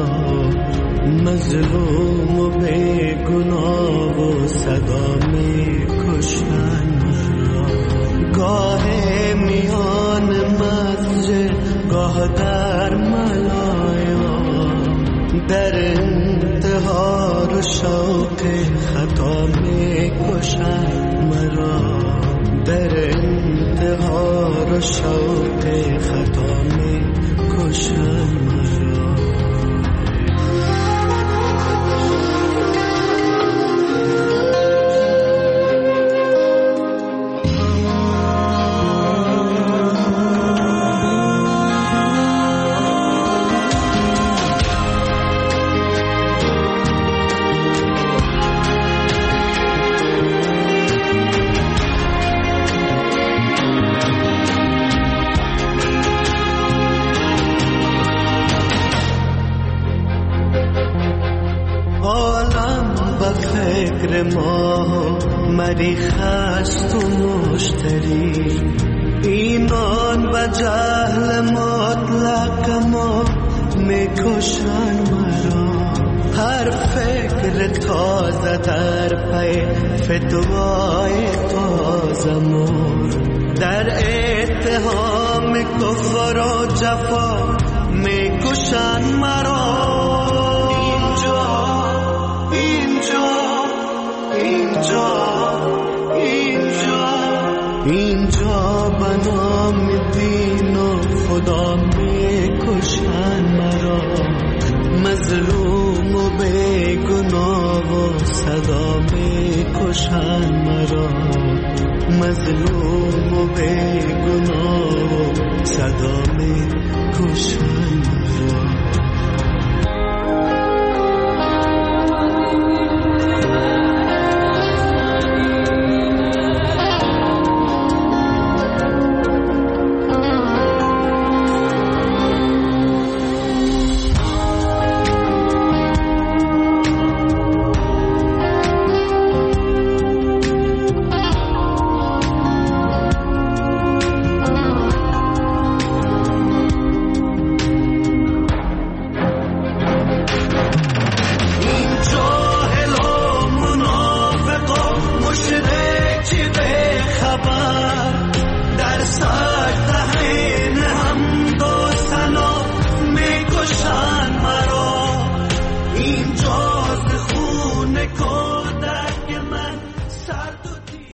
مظلوم و بے گناه و صدا می کشن مرا. گاه میان مسجد گاه در ملایا، در انتحار و شوق خطا می کشن مرا، در انتحار و شوق خطا می کشن مرا. ما مریخست و مشتری، ایمان و جهل مطلق ما میکشن مرا. هر فکر تازه در پی فتوای تازه مور، در اتهام کفر و جفا میکشن مرا. اینجا اینجا اینجا بنام دین و خدا میکشن مرا، مظلوم و بے گناه و صدا میکشن مرا، مظلوم و بے گناه و صدا میکشن مرا.